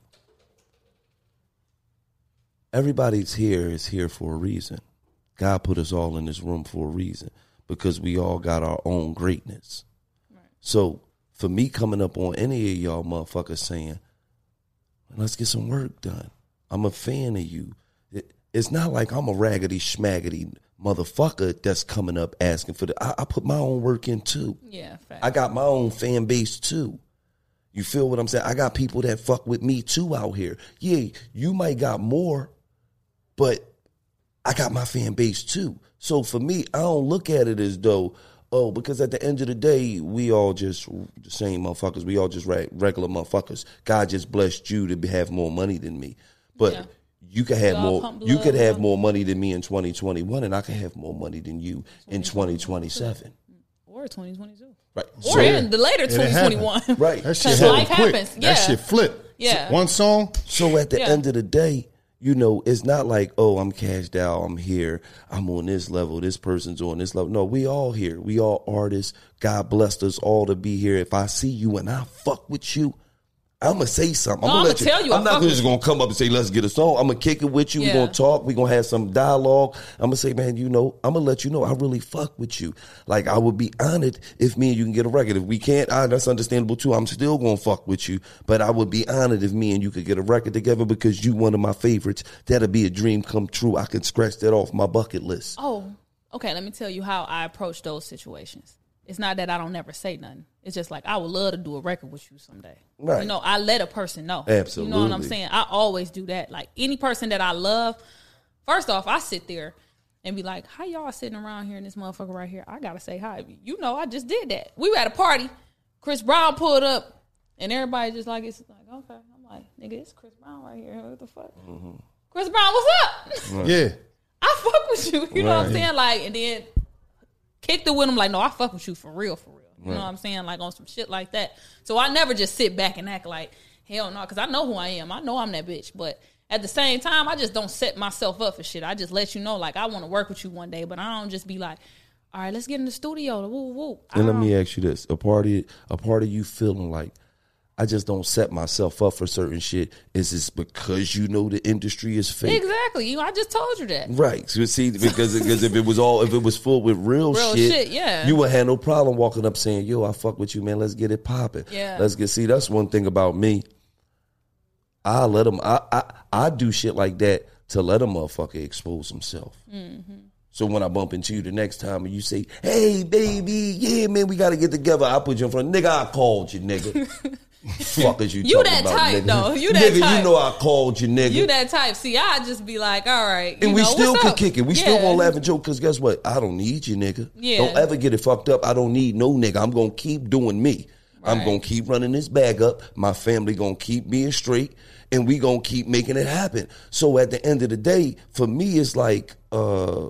Everybody's here is here for a reason. God put us all in this room for a reason because we all got our own greatness. Right. So for me coming up on any of y'all motherfuckers saying, let's get some work done, I'm a fan of you. It, it's not like I'm a raggedy schmaggedy motherfucker that's coming up asking for the. I, I put my own work in too. Yeah, fact. I got my own fan base too. You feel what I'm saying? I got people that fuck with me too out here. Yeah, you might got more. But I got my fan base too. So for me, I don't look at it as though, oh, because at the end of the day, we all just the same motherfuckers. We all just regular motherfuckers. God just blessed you to have more money than me. But yeah. you could have more you could have more money than me in twenty twenty-one, and I could have more money than you in twenty twenty-seven. Or twenty twenty-two. Right. Or so, in the later twenty twenty-one. Right. That shit life quick. happens. Yeah. That shit flip. Yeah. So one song. So at the yeah. end of the day, you know, it's not like, oh, I'm cashed out, I'm here, I'm on this level, this person's on this level. No, we all here. We all artists. God blessed us all to be here. If I see you and I fuck with you, I'm going to say something. No, I'm going to tell you. I'm not just going to come up and say, let's get a song. I'm going to kick it with you. Yeah. We're going to talk. We're going to have some dialogue. I'm going to say, man, you know, I'm going to let you know I really fuck with you. Like, I would be honored if me and you can get a record. If we can't, I, that's understandable too. I'm still going to fuck with you. But I would be honored if me and you could get a record together because you one of my favorites. That'll be a dream come true. I can scratch that off my bucket list. Oh, okay. Let me tell you how I approach those situations. It's not that I don't never say nothing. It's just like, I would love to do a record with you someday. Right. You know, I let a person know. Absolutely. You know what I'm saying? I always do that. Like, any person that I love, first off, I sit there and be like, how y'all sitting around here and this motherfucker right here? I got to say hi. You know, I just did that. We were at a party. Chris Brown pulled up, and everybody just like, it's like, okay. I'm like, nigga, it's Chris Brown right here. What the fuck? Mm-hmm. Chris Brown, what's up? Yeah. I fuck with you. You right. know what I'm saying? Like, and then kicked it with him like, no, I fuck with you for real, for real. You right. know what I'm saying? Like, on some shit like that. So I never just sit back and act like, hell no, because I know who I am. I know I'm that bitch. But at the same time, I just don't set myself up for shit. I just let you know, like, I want to work with you one day. But I don't just be like, all right, let's get in the studio. Woo, woo. And let me ask you this. A party, a part of you feeling like, I just don't set myself up for certain shit. Is this because you know the industry is fake? Exactly. You, I just told you that. Right. So see, because because if it was all if it was full with real, real shit, shit, yeah, you would have no problem walking up saying, "Yo, I fuck with you, man. Let's get it popping. Yeah. Let's get." See, that's one thing about me. I let them. I I I do shit like that to let a motherfucker expose himself. Mm-hmm. So when I bump into you the next time and you say, "Hey, baby, yeah, man, we got to get together," I put you in front. Nigga, I called you, nigga. Fuck is you, you talking that about, type nigga? Though. You that nigga, type. You know I called you, nigga. You that type. See, I just be like, all right. You and we know, still what's can up? kick it. We yeah. still gonna laugh and joke because guess what? I don't need you, nigga. Yeah. Don't ever get it fucked up. I don't need no nigga. I'm gonna keep doing me. Right. I'm gonna keep running this bag up. My family gonna keep being straight, and we gonna keep making it happen. So at the end of the day, for me, it's like uh,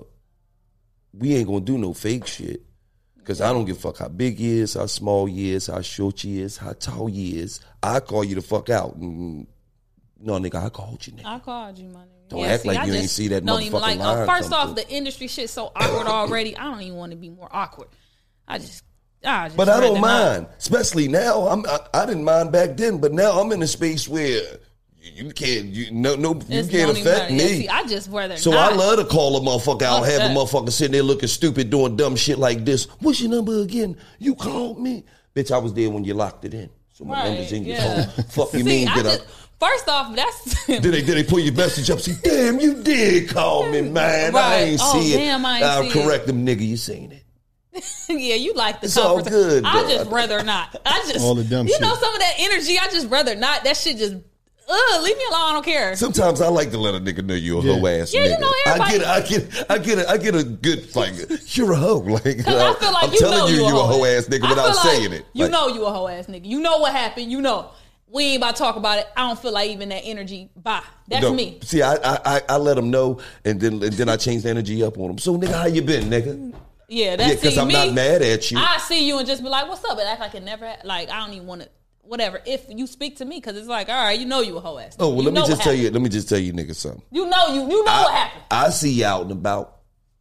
we ain't gonna do no fake shit. Because I don't give a fuck how big he is, how small he is, how short he is, how tall he is. I call you the fuck out. Mm, no, nigga, I called you, nigga. I called you, my nigga. Don't yeah, act see, like I you just ain't see that don't motherfucking even like, line uh, First come off, through. the industry shit so awkward already. I don't even want to be more awkward. I just, I just But I don't rather mind, not. especially now. I'm, I, I didn't mind back then, but now I'm in a space where you can't, you no, no, you It's can't don't even affect matter. me. Yeah, see, I just rather So not. I love to call a motherfucker out, Fuck have a that. motherfucker sitting there looking stupid, doing dumb shit like this. What's your number again? You called me, bitch. I was there when you locked it in, so my Right, number's in your yeah. phone. Fuck you See, mean? I Did I? just, first off, that's Did they, did they pull your message up? See, damn, you did call me, man. I Right. ain't Oh, see it. damn, I ain't I'll see it. correct them, nigga. You seen it. yeah, you like the It's all conversation. good, I though. just rather not. I just All the dumb you shit. know some of that energy. I just rather not. That shit just ugh, leave me alone. I don't care. Sometimes I like to let a nigga know you a Yeah. hoe ass Yeah, nigga. you know I everybody- get, I get, I get, a, I get a good like you're a hoe. Like I feel like I'm you telling know you, you you a a hoe hoe ass nigga I without feel like saying it. You Like, know you a hoe ass nigga. You know what happened. You know we ain't about to talk about it. I don't feel like even that energy. Bye. That's no, me. See, I, I, I, I let them know, and then, and then I change the energy up on them. So, nigga, how you been, nigga? Yeah, that's Yeah, because I'm me. not mad at you. I see you and just be like, "What's up?" But act like it never. ha- Like I don't even want to. Whatever. If you speak to me, because it's like, all right, you know you a hoe ass. Oh well, You let me know just what tell you. happened. Let me just tell you, nigga, something. You know you. You know I, what happened. I see you out and about,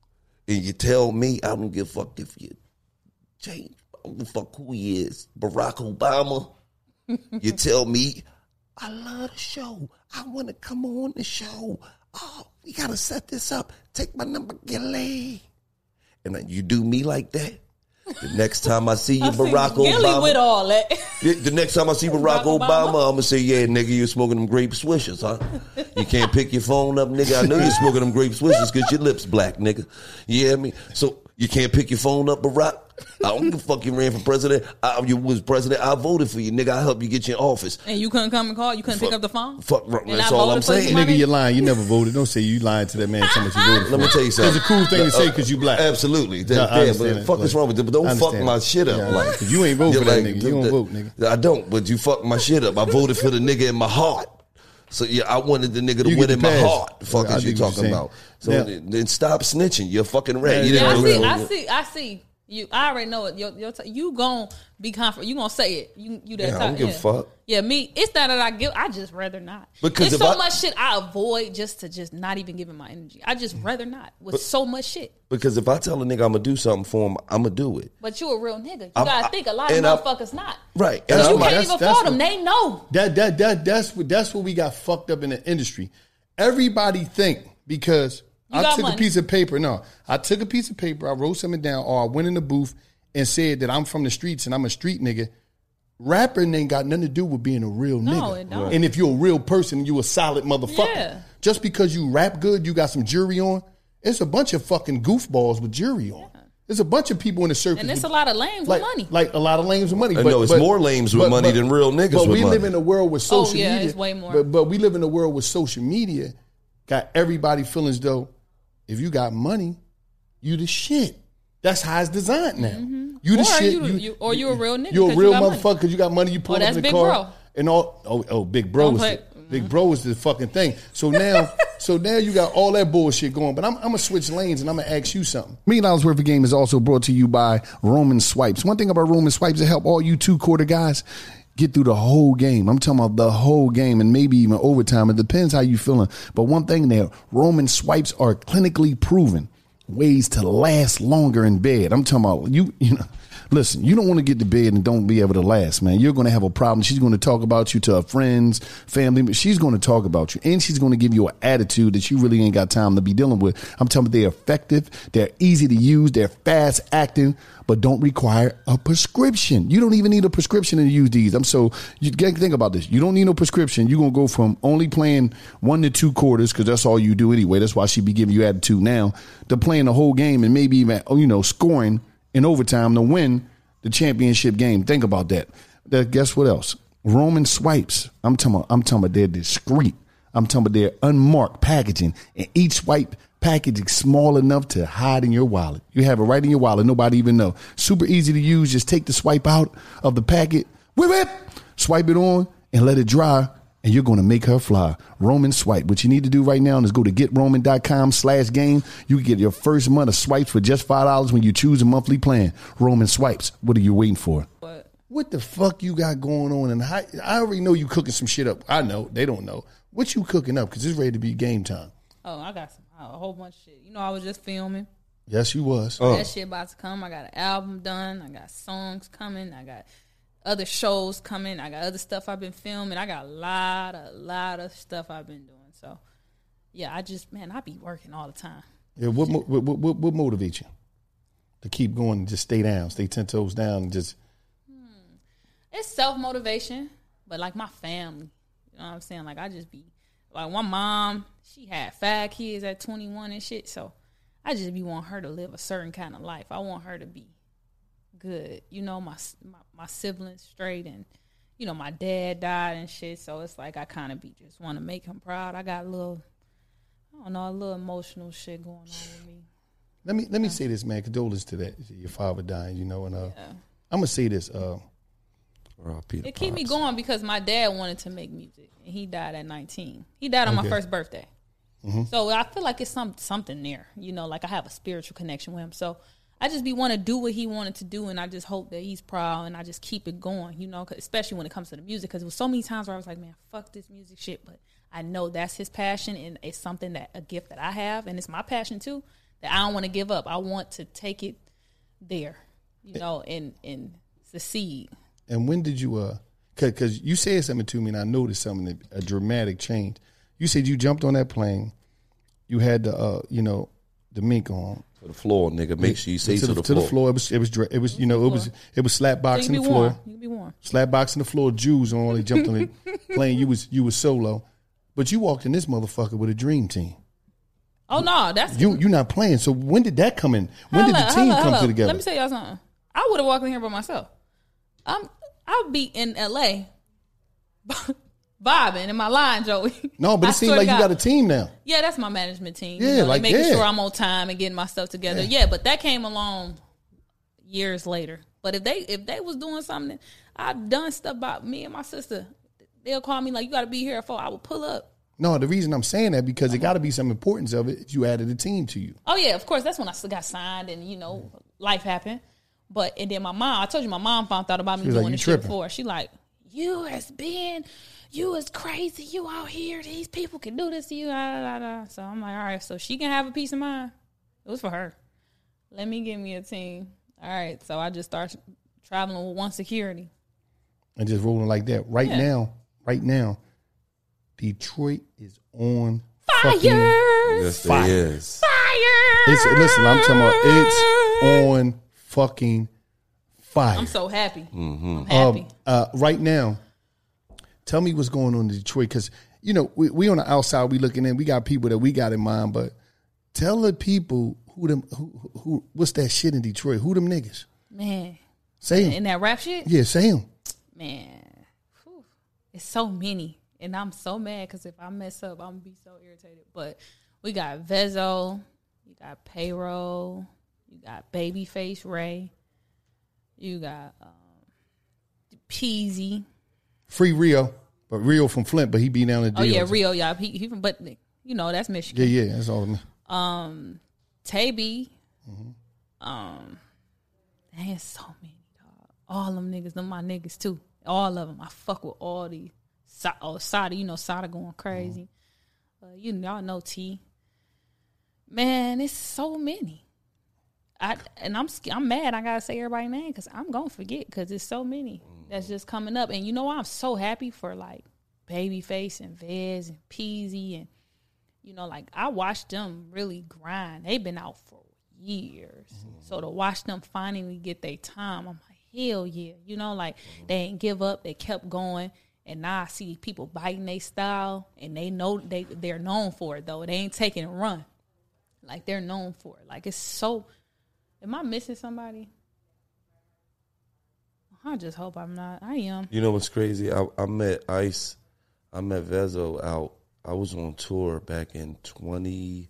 and you tell me I don't give a fuck if you change. I don't give a fuck who he is. Barack Obama. You tell me I love the show. I want to come on the show. Oh, we gotta set this up. Take my number, Gilly. And then you do me like that. The next time I see you, I see Barack Gilly Obama. with all that. Yeah, the next time I see Barack, Barack Obama, Obama. I'm gonna say, yeah, nigga, you smoking them grape swishers, huh? You can't pick your phone up, nigga. I know you're smoking them grape swishers because your lips black, nigga. You hear me? So you can't pick your phone up, Barack? I don't give a fuck you ran for president. I, you was president. I voted for you, nigga. I helped you get you in office. And you couldn't come and call. You couldn't Fuck- pick up the phone. Fuck, And that's I all I'm voted for you, saying. my Nigga, you're lying. You never voted. Don't say you lying to that man. How much you voted for. Let me tell you something. It's a cool thing to say because you black. Absolutely. No, I yeah, understand but that. fuck is Like, wrong with it? But don't I fuck understand my that. shit up. Yeah, like, 'cause you ain't vote you're for that nigga. You don't vote, nigga. I don't, but you fucked my shit up. I voted for the nigga in my heart. So yeah, I wanted the nigga to You win get in the my pass. heart. The fuck I is you dig what you're talking saying. about? So Now- then, then stop snitching. You're fucking red. You Yeah, Yeah, I didn't see. really- I see. I see. You. I already know it. Your, your t- you gon' be confident. You gonna say it. You. You that Yeah, I type. don't give a yeah. fuck. Yeah, me. It's not that I give. I just rather not. Because There's if so I- much shit I avoid just to just not even giving my energy. I just rather not with so much shit. Because if I tell a nigga I'm gonna do something for him, I'm gonna do it. But you a real nigga. You I'm- gotta I- think a lot of and I'm- motherfuckers not. Right. Because And you I'm can't like- even that's fault them. what- They know. That that that that's what that's what we got fucked up in the industry. Everybody think because You I got took money. a piece of paper. No, I took a piece of paper. I wrote something down, or I went in the booth and said that I'm from the streets and I'm a street nigga. Rapping ain't got nothing to do with being a real No, nigga. it don't. And if you're a real person, you a solid motherfucker. Yeah. Just because you rap good, you got some jury on. It's a bunch of fucking goofballs with jury on. There's a bunch of people in the circus. And there's with- a lot of lames like, with money. Like a lot of lames with money. I know, it's more lames with money than real niggas But with we money. live in a world with social Oh, yeah, media. it's way more. But, but we live in a world with social media. Got everybody feeling as though if you got money, you the shit. That's how it's designed now. You the Or shit. you- you- or you a real nigga You're a 'cause you real got money. motherfucker because you got money. You pull Or up that's in the Big car Bro. and all. Oh, oh, big bro Don't is play- the, big bro is the fucking thing. So now, so now you got all that bullshit going. But I'm, I'm gonna switch lanes and I'm gonna ask you something. Million dollars worth of game is also brought to you by Roman Swipes. One thing about Roman Swipes to help all you two quarter guys get through the whole game. I'm talking about the whole game and maybe even overtime. It depends how you feeling. But one thing there, Roman Swipes are clinically proven ways to last longer in bed. I'm talking about you, you know, Listen, you don't want to get to bed and don't be able to last, man. You're going to have a problem. She's going to talk about you to her friends, family, but she's going to talk about you, and she's going to give you an attitude that you really ain't got time to be dealing with. I'm telling you, they're effective, they're easy to use, they're fast acting, but don't require a prescription. You don't even need a prescription to use these. I'm so you think about this. You don't need no prescription. You're going to go from only playing one to two quarters because that's all you do anyway. That's why she be giving you attitude now, to playing the whole game and maybe even, you know, scoring in overtime to win the championship game. Think about that. That guess what else? Roman swipes. I'm talking about, I'm talking about they're discreet. I'm talking about they're unmarked packaging, and each swipe package is small enough to hide in your wallet. You have it right in your wallet. Nobody even know. Super easy to use. Just take the swipe out of the packet, whip it, swipe it on, and let it dry, and you're going to make her fly. Roman Swipe. What you need to do right now is go to getroman.com slash game. You can get your first month of swipes for just five dollars when you choose a monthly plan. Roman Swipes. What are you waiting for? What? What the fuck you got going on? And I, I already know you cooking some shit up. I know. They don't know. What you cooking up? Because it's ready to be game time. Oh, I got some, a whole bunch of shit. You know, I was just filming. Yes, you was. Oh. That shit about to come. I got an album done. I got songs coming. I got other shows coming. I got other stuff I've been filming. I got a lot, a lot of stuff I've been doing. So, yeah, I just, man, I be working all the time. Yeah, what what what, what, what motivates you to keep going and just stay down, stay ten toes down, and just? Hmm. It's self motivation, but like my family, you know what I'm saying? Like I just be like my mom. She had five kids at twenty-one and shit, so I just be want her to live a certain kind of life. I want her to be good. You know, my, my my siblings straight, and you know, my dad died and shit, so it's like I kind of be just want to make him proud. I got a little, I don't know, a little emotional shit going on with me. Let me let me say this, man. Condolences to that, to your father dying, you know, and uh, yeah. I'm gonna say this. Uh, it keep me going because my dad wanted to make music, and he died at nineteen. He died on okay. my first birthday. Mm-hmm. So I feel like it's some something there, you know, like I have a spiritual connection with him. So I just be want to do what he wanted to do, and I just hope that he's proud, and I just keep it going, you know, especially when it comes to the music, because it was so many times where I was like, man, fuck this music shit, but I know that's his passion, and it's something that, a gift that I have, and it's my passion too, that I don't want to give up. I want to take it there, you know, and, and succeed. And when did you, uh, because you said something to me, and I noticed something, a dramatic change. You said you jumped on that plane, you had the, uh, you know, the mink on. To the floor, nigga. Make sure you say to, to, the, the, to floor. the floor. It was, it was, it was, you know, it was, it was slap box so in the floor. Warm. You can be warm. Slap box in the floor. Jews on. They jumped on the plane. You was, you was solo, but you walked in this motherfucker with a dream team. Oh no, that's you. You're not playing. So when did that come in? When did the team hello, come hello. together? Let me tell y'all something. I would have walked in here by myself. I'm. I'll be in L A. Vibing in my line, Joey. No, but it seems like you got a team now. Yeah, that's my management team. Yeah, you know, like making yeah. sure I'm on time and getting my stuff together. Yeah. yeah, but that came along years later. But if they if they was doing something, I've done stuff about me and my sister. They'll call me like, you got to be here at four. I will pull up. No, the reason I'm saying that because it got to be some importance of it. You added a team to you. Oh yeah, of course. That's when I got signed, and you know, life happened. But and then my mom, I told you, my mom found out about me doing like, this shit before. She like, you has been. You is crazy. You out here. These people can do this to you. Da, da, da. So I'm like, all right, so she can have a peace of mind. It was for her. Let me give me a team. All right, so I just start traveling with one security. And just rolling like that. Right yeah. now, right now, Detroit is on fire. Yes, fire. It is. Fire. It's, listen, I'm talking about it's on fucking fire. I'm so happy. Mm-hmm. I'm happy. Um, uh, right now, tell me what's going on in Detroit, because, you know, we, we on the outside, we looking in, we got people that we got in mind, but tell the people who them, who, who what's that shit in Detroit? Who them niggas? Man. Say them. In that rap shit? Yeah, say them. Man. Whew. It's so many, and I'm so mad because if I mess up, I'm going to be so irritated. But we got Vezo, you got Payroll, you got Babyface Ray, you got um, Peasy. Free Rio, but Rio from Flint, but he be down in. Oh yeah, Rio, yeah, he, he from, but you know that's Michigan. Yeah, yeah, that's all. Um, Taby, mm-hmm. um, there's so many, dog. All them niggas, them my niggas too. All of them, I fuck with all these. Oh, Sada, you know Sada going crazy. Mm-hmm. Uh, you y'all know T. Man, it's so many. I and I'm I'm mad. I gotta say everybody's name because I'm gonna forget because there's so many that's just coming up. And you know, I'm so happy for like Babyface and Vez and Peasy and you know, like I watched them really grind. They've been out for years, mm-hmm. so to watch them finally get their time, I'm like, hell yeah. You know, like mm-hmm. they ain't give up. They kept going. And now I see people biting their style, and they know they they're known for it though. They ain't taking a run, like they're known for it. Like it's so. Am I missing somebody? I just hope I'm not. I am. You know what's crazy? I, I met Ice. I met Vezo out. I was on tour back in twenty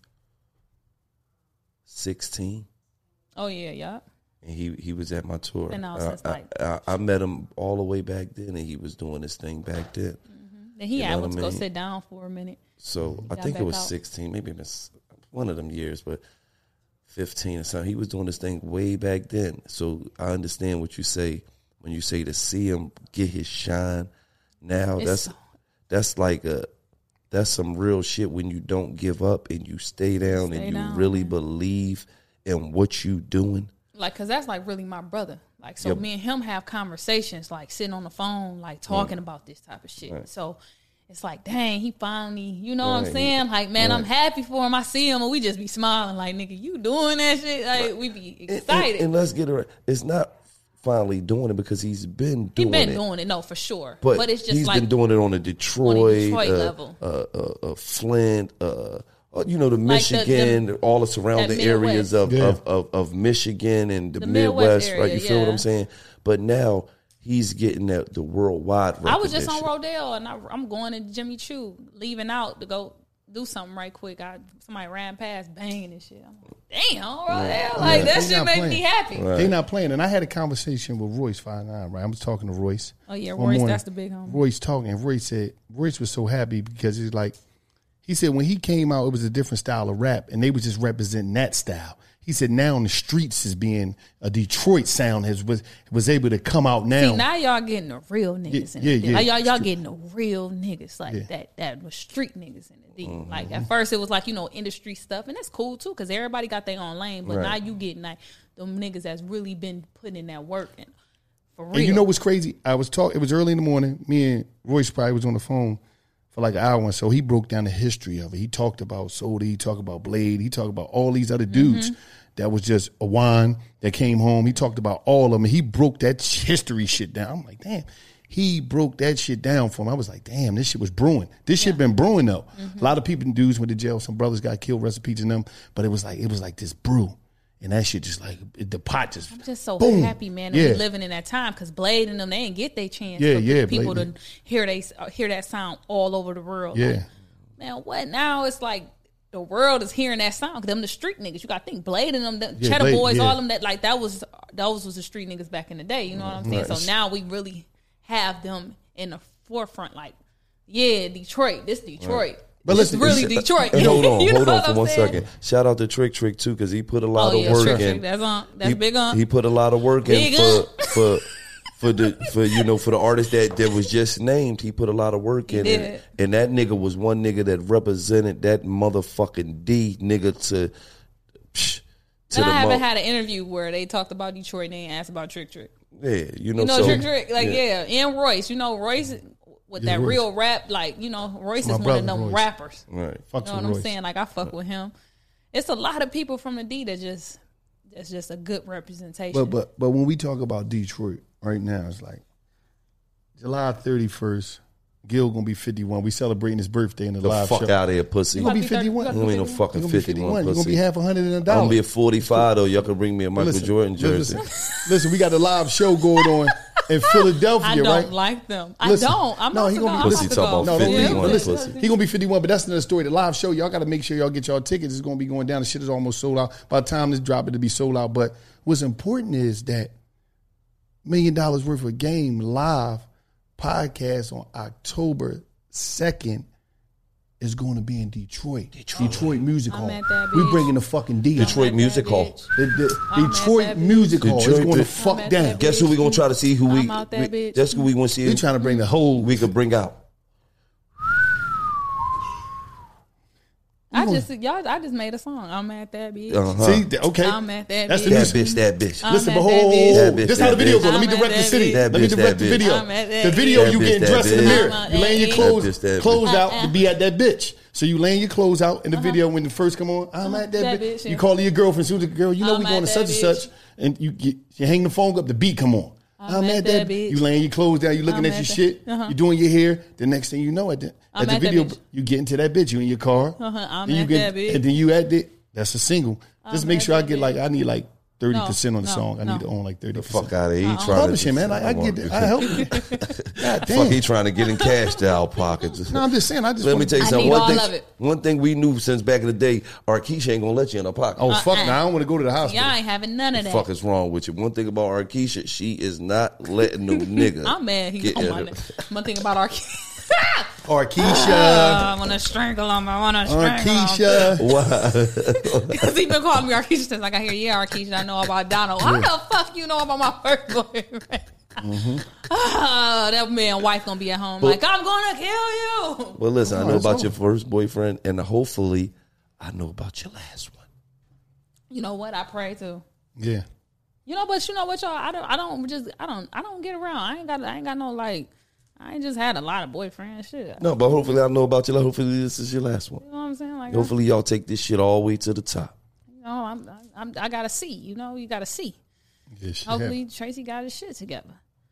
sixteen. Oh yeah, yeah. And he, he was at my tour. And I, was I, like, I, I, I met him all the way back then, and he was doing his thing back then. Mm-hmm. And he you had to go sit down for a minute. So I think it was out. sixteen, maybe it was one of them years, but fifteen or something. He was doing this thing way back then. So I understand what you say when you say to see him get his shine now. It's that's so- that's like a that's some real shit when you don't give up and you stay down stay and you down, really man. believe in what you doing. Like, cause that's like really my brother. Like, so yep. me and him have conversations, like sitting on the phone, like talking right. about this type of shit. Right. So it's like, dang, he finally, you know right. what I'm saying? Like, man, right. I'm happy for him. I see him, and we just be smiling, like, nigga, you doing that shit? Like, right. we be excited. And, and, and let's get it right. It's not finally doing it because he's been doing it. He's been it. doing it, no, for sure. But, but it's just he's like been doing it on a Detroit, on a Detroit uh, level, uh, uh, uh, Flint, uh, uh, you know, the Michigan, like the, the, all the surrounding areas of, yeah. of, of of Michigan and the, the Midwest, Midwest area, right? You feel yeah. what I'm saying? But now he's getting that the worldwide recognition. I was just on Rodale, and I, I'm going to Jimmy Choo, leaving out to go do something right quick. I somebody ran past, banging and shit. I'm like, damn, Rodale, yeah. like yeah. that shit made playing. me happy. Right. They not playing, and I had a conversation with Royce five nine. Right, I was talking to Royce. Oh yeah, Royce, morning. That's the big homie. Royce talking, and Royce said Royce was so happy because he's like. He said when he came out, it was a different style of rap, and they was just representing that style. He said now in the streets is being a Detroit sound has was was able to come out now. See, now y'all getting the real niggas. Yeah, in yeah, yeah. Like, y'all y'all getting the real niggas like yeah. that. That was street niggas in the D. Mm-hmm. Like at first it was like you know industry stuff, and that's cool too because everybody got their own lane. But right. now you getting like them niggas that's really been putting in that work and for real. And you know what's crazy? I was talking. It was early in the morning. Me and Royce probably was on the phone for like an hour, and so he broke down the history of it. He talked about Soda, he talked about Blade, he talked about all these other dudes mm-hmm. that was just a wine that came home. He talked about all of them. He broke that history shit down. I'm like, damn. He broke that shit down for him. I was like, damn, this shit was brewing. This yeah. shit been brewing though. Mm-hmm. A lot of people and dudes went to jail. Some brothers got killed, recipes in them. But it was like it was like this brew. And that shit just like, the pot just, I'm just so boom. happy, man, that yeah. we living in that time because Blade and them, they didn't get their chance yeah, for yeah, people Blade, to hear they hear that sound all over the world. Yeah. Like, man, what now? It's like the world is hearing that sound. Them the street niggas. You got to think Blade and them, the yeah, Cheddar Blade, Boys, yeah. all them that, like, that was, those was the street niggas back in the day. You know what I'm saying? Right. So now we really have them in the forefront. Like, yeah, Detroit, this Detroit. Right. But listen, it's really Detroit. And hold on, hold on for one saying? second. Shout out to Trick Trick too, because he put a lot oh, of yeah, work Trick in. Trick. That's on. That's he, big on. He put a lot of work big in for, for for the for you know for the artist that, that was just named. He put a lot of work he in, did. and, and that nigga was one nigga that represented that motherfucking D nigga to. Psh, to and the I haven't mo- had an interview where they talked about Detroit and they asked about Trick Trick. Yeah, you know, you know so, Trick Trick, like yeah. yeah, and Royce. You know Royce. With yeah, that Royce. real rap, like, you know, Royce My is one of them Royce. rappers. Right. Fucks you know what Royce. I'm saying? Like, I fuck right. with him. It's a lot of people from the D that just, that's just a good representation. But but but when we talk about Detroit right now, it's like July thirty-first, Gil gonna be fifty-one. We celebrating his birthday in the, the live fuck show. out of here, pussy. You gonna be fifty-one? You ain't no fucking fifty-one, You're pussy. gonna be half a hundred in a dollar. I'm gonna be a forty-five though. Y'all can bring me a Michael listen, Jordan jersey. Listen, listen, we got a live show going on in Philadelphia, I don't right? like them. Listen, I don't. I'm no, not he gonna be pussy talking about no, don't fifty-one, leave. Listen, pussy. he gonna be fifty-one, but that's another story. The live show, y'all got to make sure y'all get y'all tickets. It's gonna be going down. The shit is almost sold out. By the time this drop, it'll be sold out. But what's important is that million dollars worth of game live podcast on October second is going to be in Detroit. Detroit, Detroit Music Hall. We bringing the fucking D. Detroit Music Hall. The, the, Detroit Music Hall is going to fuck down. Guess who we gonna try to see? Who we? out that we bitch. Guess who we want to see? We trying to bring the whole. We could bring out. I I gonna- just y'all. I just made a song. I'm at that bitch. Uh-huh. See, th- okay. I'm at that That's bitch. the That new bitch, that bitch. I'm Listen, at but that hold, bitch. That bitch, this how the that video bitch. go. Let me I'm at direct the that city. bitch. That Let me bitch, direct that the bitch. video. I'm at that The video, bitch. you That getting bitch, dressed that in the bitch. mirror. I'm at You laying your that clothes, bitch. That bitch, that clothes bitch. out to be at that bitch. So you laying your clothes out in the video when the first come on. I'm at that, That bitch. bitch, You yeah. calling your girlfriend, soon as the girl, you know I'm we going at to such that and bitch. such, and you you, you hang the phone up, the beat come on. I'm, at that. bitch. You laying your clothes down, you looking I'm at at your that- shit, uh-huh. you doing your hair. The next thing you know, at the, I'm at the at that video, bitch. you get into that bitch. You in your car. Uh-huh, I'm then you at get, that bitch. And then you at it. That's a single. Just I'm make at sure I that get bitch. like I need like thirty percent No, on the no, song. I no. need to own like thirty percent. Fuck out of here. He Uh-uh. trying Publishing, to man. I, I get it. I help you. God damn. Fuck, he trying to get in cash to our pockets. No, I'm just saying. I just Let me wanna- tell you I something. need One all thing, of it. one thing we knew since back in the day, Arkeisha ain't gonna let you in her pocket. Oh fuck! Uh-uh. Now I don't want to go to the hospital. Y'all ain't having none of the that. fuck is wrong with you? One thing about Arkeisha, she is not letting no nigga. I'm mad. He get on in my her- neck. One thing about our Arkeisha. I want to strangle him. I want to strangle him. Arkeisha. Why? Because he been calling me Arkeisha since like I hear, yeah, Arkeisha, I know about Donald. How the fuck you know about my first boyfriend? Mm-hmm. Oh, that man wife gonna be at home like, I'm gonna kill you. Well, listen, I Oh, know that's about all. your first boyfriend, and hopefully, I know about your last one. You know what? I pray too. Yeah. You know, but you know what, y'all? I don't. I don't just. I don't. I don't get around. I ain't got. I ain't got no like. I ain't just had a lot of boyfriends. Shit. No, but hopefully, I know about your last. Hopefully, this is your last one. You know what I'm saying? Like, Hopefully, y'all take this shit all the way to the top. you know, I'm, I'm. I gotta see. You know, you gotta see. Yeah, she Hopefully, Tracy got his shit together.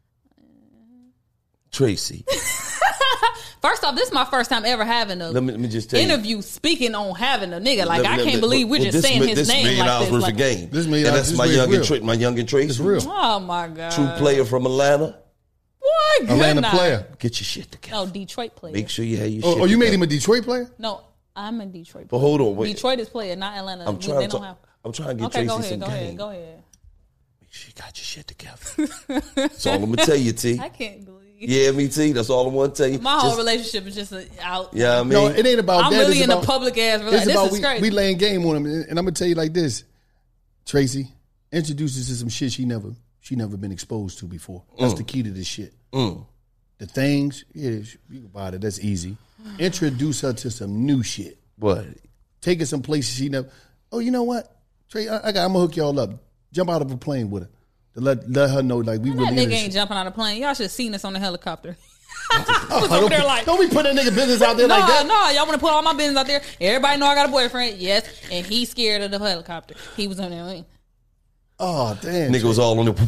Tracy, First off, this is my first time ever having a let me let me just tell you. interview speaking on having a nigga. Like, Let- I let- can't let- believe we're well, just this saying mi- his this name million like dollars this. worth Like, of game. This million and dollars- that's this my is young real. and Tra- my young and Tracy. It's real. oh my god, True player from Atlanta. What? Good Atlanta night. player. Get your shit together. No, Detroit player. Make sure you have your Oh, shit oh, you made together. him a Detroit player? No, I'm a Detroit. But Player. hold on, wait. Detroit is player, not Atlanta. I'm We- trying they to. don't have. I'm trying to get Okay, Tracy go ahead, some go game. ahead, go ahead. Make sure you got your shit together. That's all I'm gonna tell you, T. I can't believe. Yeah, me T. That's all I want to tell you. My whole Just- relationship is just a, out. Yeah, I mean, No, it ain't about I'm that. really It's in a about- public ass It's relationship. about This is we, crazy. we laying game on him, and I'm gonna tell you like this, Tracy. Introduce us to some shit she never she never been exposed to before. That's the key to this shit. Mm. The things, yeah, you can buy it. That's easy. Introduce her to some new shit. what? Take her some places she never. Oh, you know what, Trey? I, I got. I'm gonna hook y'all up. Jump out of a plane with her to let let her know like we that really. nigga in this ain't shit. jumping out of plane. Y'all should have seen us on the helicopter. Oh, over don't, there be- like- don't be putting that nigga business out there No, like that. no, y'all want to put all my business out there. Everybody know I got a boyfriend. Yes, and he's scared of the helicopter. He was on there. Oh damn, Nigga was all on the.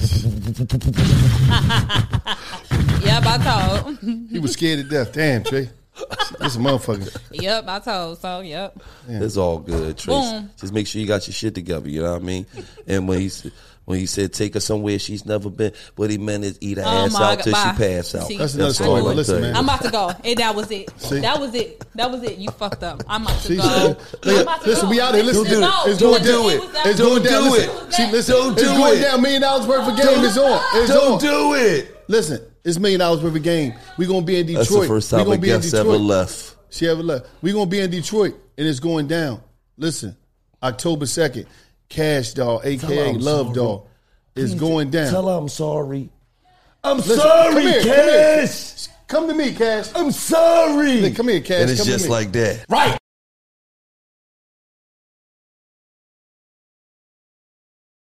Yep, I told. he was scared to death. Damn, Trey, this a motherfucker. Yep, I told. So, yep. It's all good, Tracy. Boom. Just make sure you got your shit together. You know what I mean? And when he s- when he said take her somewhere she's never been, what he meant is eat her Oh ass my out till God, she pass out. See, That's another story. all But I'm listen, saying. man. I'm about to go. And that was it. See? That was it. That was it. You fucked up. I'm about to See, go. see, I'm look, about to listen, go. we out here. Listen, Listen, no, it's don't going down. do it. It's Don't going down. do Listen, it. see, listen, Don't it's do going it. down. Million dollars worth of game is on. It's Don't on. do it. Listen, it's million dollars worth of game. We gonna be in Detroit. That's the first we time gonna a be in guest Detroit. ever left. She ever left. We gonna be in Detroit, and it's going down. Listen, October second, Cash Doll, aka Tell her I'm Love sorry. Doll, is going down. Tell her I'm sorry. I'm Listen, sorry, come here, come here. Cash. Come to me, Cash. I'm sorry. Come here, Cash. And it's Come to just me. like that. Right.